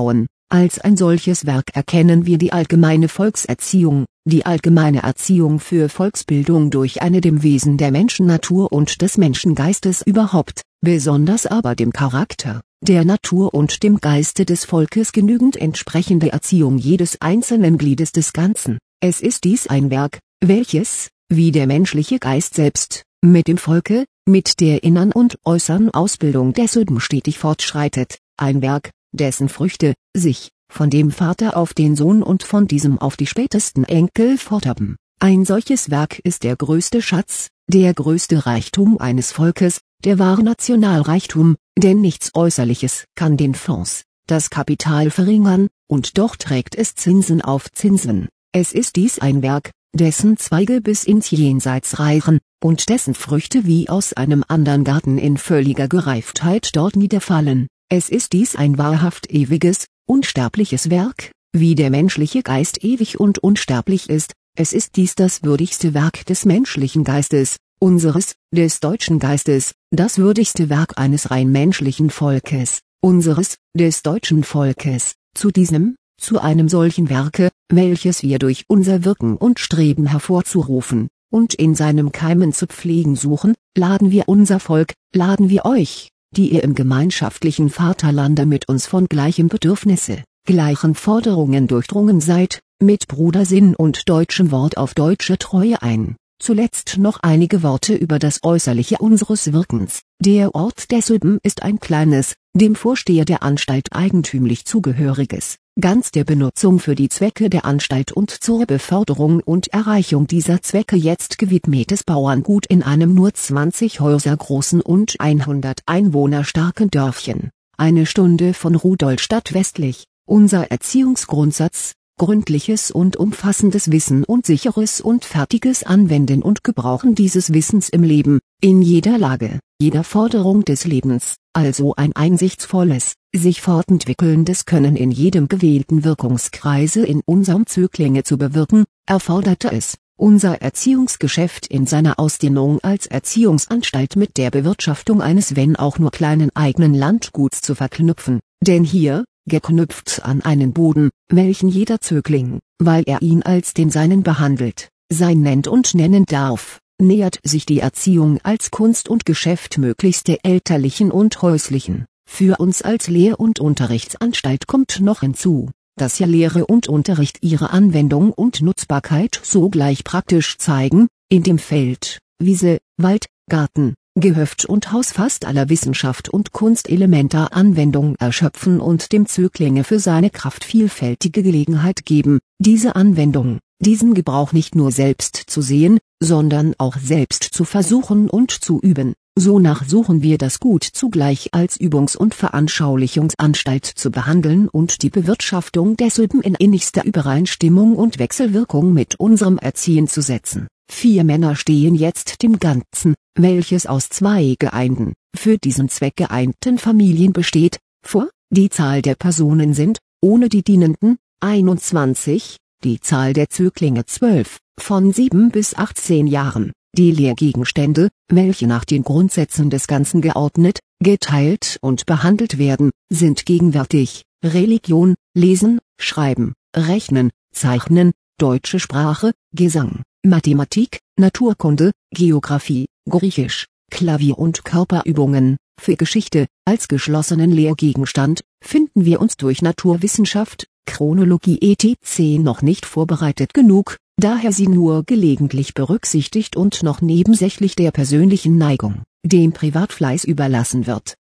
Als ein solches Werk erkennen wir die allgemeine Volkserziehung, die allgemeine Erziehung für Volksbildung durch eine dem Wesen der Menschennatur und des Menschengeistes überhaupt, besonders aber dem Charakter, der Natur und dem Geiste des Volkes genügend entsprechende Erziehung jedes einzelnen Gliedes des Ganzen. Es ist dies ein Werk, welches, wie der menschliche Geist selbst, mit dem Volke, mit der innern und äußern Ausbildung desselben stetig fortschreitet, ein Werk, dessen Früchte sich von dem Vater auf den Sohn und von diesem auf die spätesten Enkel forterben. Ein solches Werk ist der größte Schatz, der größte Reichtum eines Volkes, der wahre Nationalreichtum, denn nichts Äußerliches kann den Fonds, das Kapital verringern, und doch trägt es Zinsen auf Zinsen. Es ist dies ein Werk, dessen Zweige bis ins Jenseits reichen, und dessen Früchte wie aus einem andern Garten in völliger Gereiftheit dort niederfallen. Es ist dies ein wahrhaft ewiges, unsterbliches Werk, wie der menschliche Geist ewig und unsterblich ist. Es ist dies das würdigste Werk des menschlichen Geistes, unseres, des deutschen Geistes, das würdigste Werk eines rein menschlichen Volkes, unseres, des deutschen Volkes. Zu einem solchen Werke, welches wir durch unser Wirken und Streben hervorzurufen und in seinem Keimen zu pflegen suchen, laden wir unser Volk, laden wir euch, die ihr im gemeinschaftlichen Vaterlande mit uns von gleichem Bedürfnisse, gleichen Forderungen durchdrungen seid, mit Brudersinn und deutschem Wort auf deutsche Treue ein. Zuletzt noch einige Worte über das Äußerliche unseres Wirkens. Der Ort desselben ist ein kleines, dem Vorsteher der Anstalt eigentümlich zugehöriges, ganz der Benutzung für die Zwecke der Anstalt und zur Beförderung und Erreichung dieser Zwecke jetzt gewidmetes Bauerngut in einem nur 20 Häuser großen und 100 Einwohner starken Dörfchen, eine Stunde von Rudolstadt westlich. Unser Erziehungsgrundsatz: gründliches und umfassendes Wissen und sicheres und fertiges Anwenden und Gebrauchen dieses Wissens im Leben, in jeder Lage, jeder Forderung des Lebens, also ein einsichtsvolles, sich fortentwickelndes Können in jedem gewählten Wirkungskreise in unserem Zöglinge zu bewirken, erforderte es, unser Erziehungsgeschäft in seiner Ausdehnung als Erziehungsanstalt mit der Bewirtschaftung eines wenn auch nur kleinen eigenen Landguts zu verknüpfen, denn hier, geknüpft an einen Boden, welchen jeder Zögling, weil er ihn als den seinen behandelt, sein nennt und nennen darf, nähert sich die Erziehung als Kunst und Geschäft möglichst der elterlichen und häuslichen. Für uns als Lehr- und Unterrichtsanstalt kommt noch hinzu, dass ja Lehre und Unterricht ihre Anwendung und Nutzbarkeit sogleich praktisch zeigen, in dem Feld, Wiese, Wald, Garten, Gehöft und Haus fast aller Wissenschaft und Kunstelementer Anwendung erschöpfen und dem Zöglinge für seine Kraft vielfältige Gelegenheit geben, diese Anwendung, diesen Gebrauch nicht nur selbst zu sehen, sondern auch selbst zu versuchen und zu üben. Sonach suchen wir das Gut zugleich als Übungs- und Veranschaulichungsanstalt zu behandeln und die Bewirtschaftung desselben in innigster Übereinstimmung und Wechselwirkung mit unserem Erziehen zu setzen. 4 Männer stehen jetzt dem Ganzen, welches aus 2 geeinten, für diesen Zweck geeinten Familien besteht, vor. Die Zahl der Personen sind, ohne die Dienenden, 21, die Zahl der Zöglinge 12, von 7 bis 18 Jahren. Die Lehrgegenstände, welche nach den Grundsätzen des Ganzen geordnet, geteilt und behandelt werden, sind gegenwärtig: Religion, Lesen, Schreiben, Rechnen, Zeichnen, deutsche Sprache, Gesang, Mathematik, Naturkunde, Geographie, Griechisch, Klavier und Körperübungen. Für Geschichte, als geschlossenen Lehrgegenstand, finden wir uns durch Naturwissenschaft, Chronologie etc. noch nicht vorbereitet genug, daher sie nur gelegentlich berücksichtigt und noch nebensächlich der persönlichen Neigung, dem Privatfleiß überlassen wird.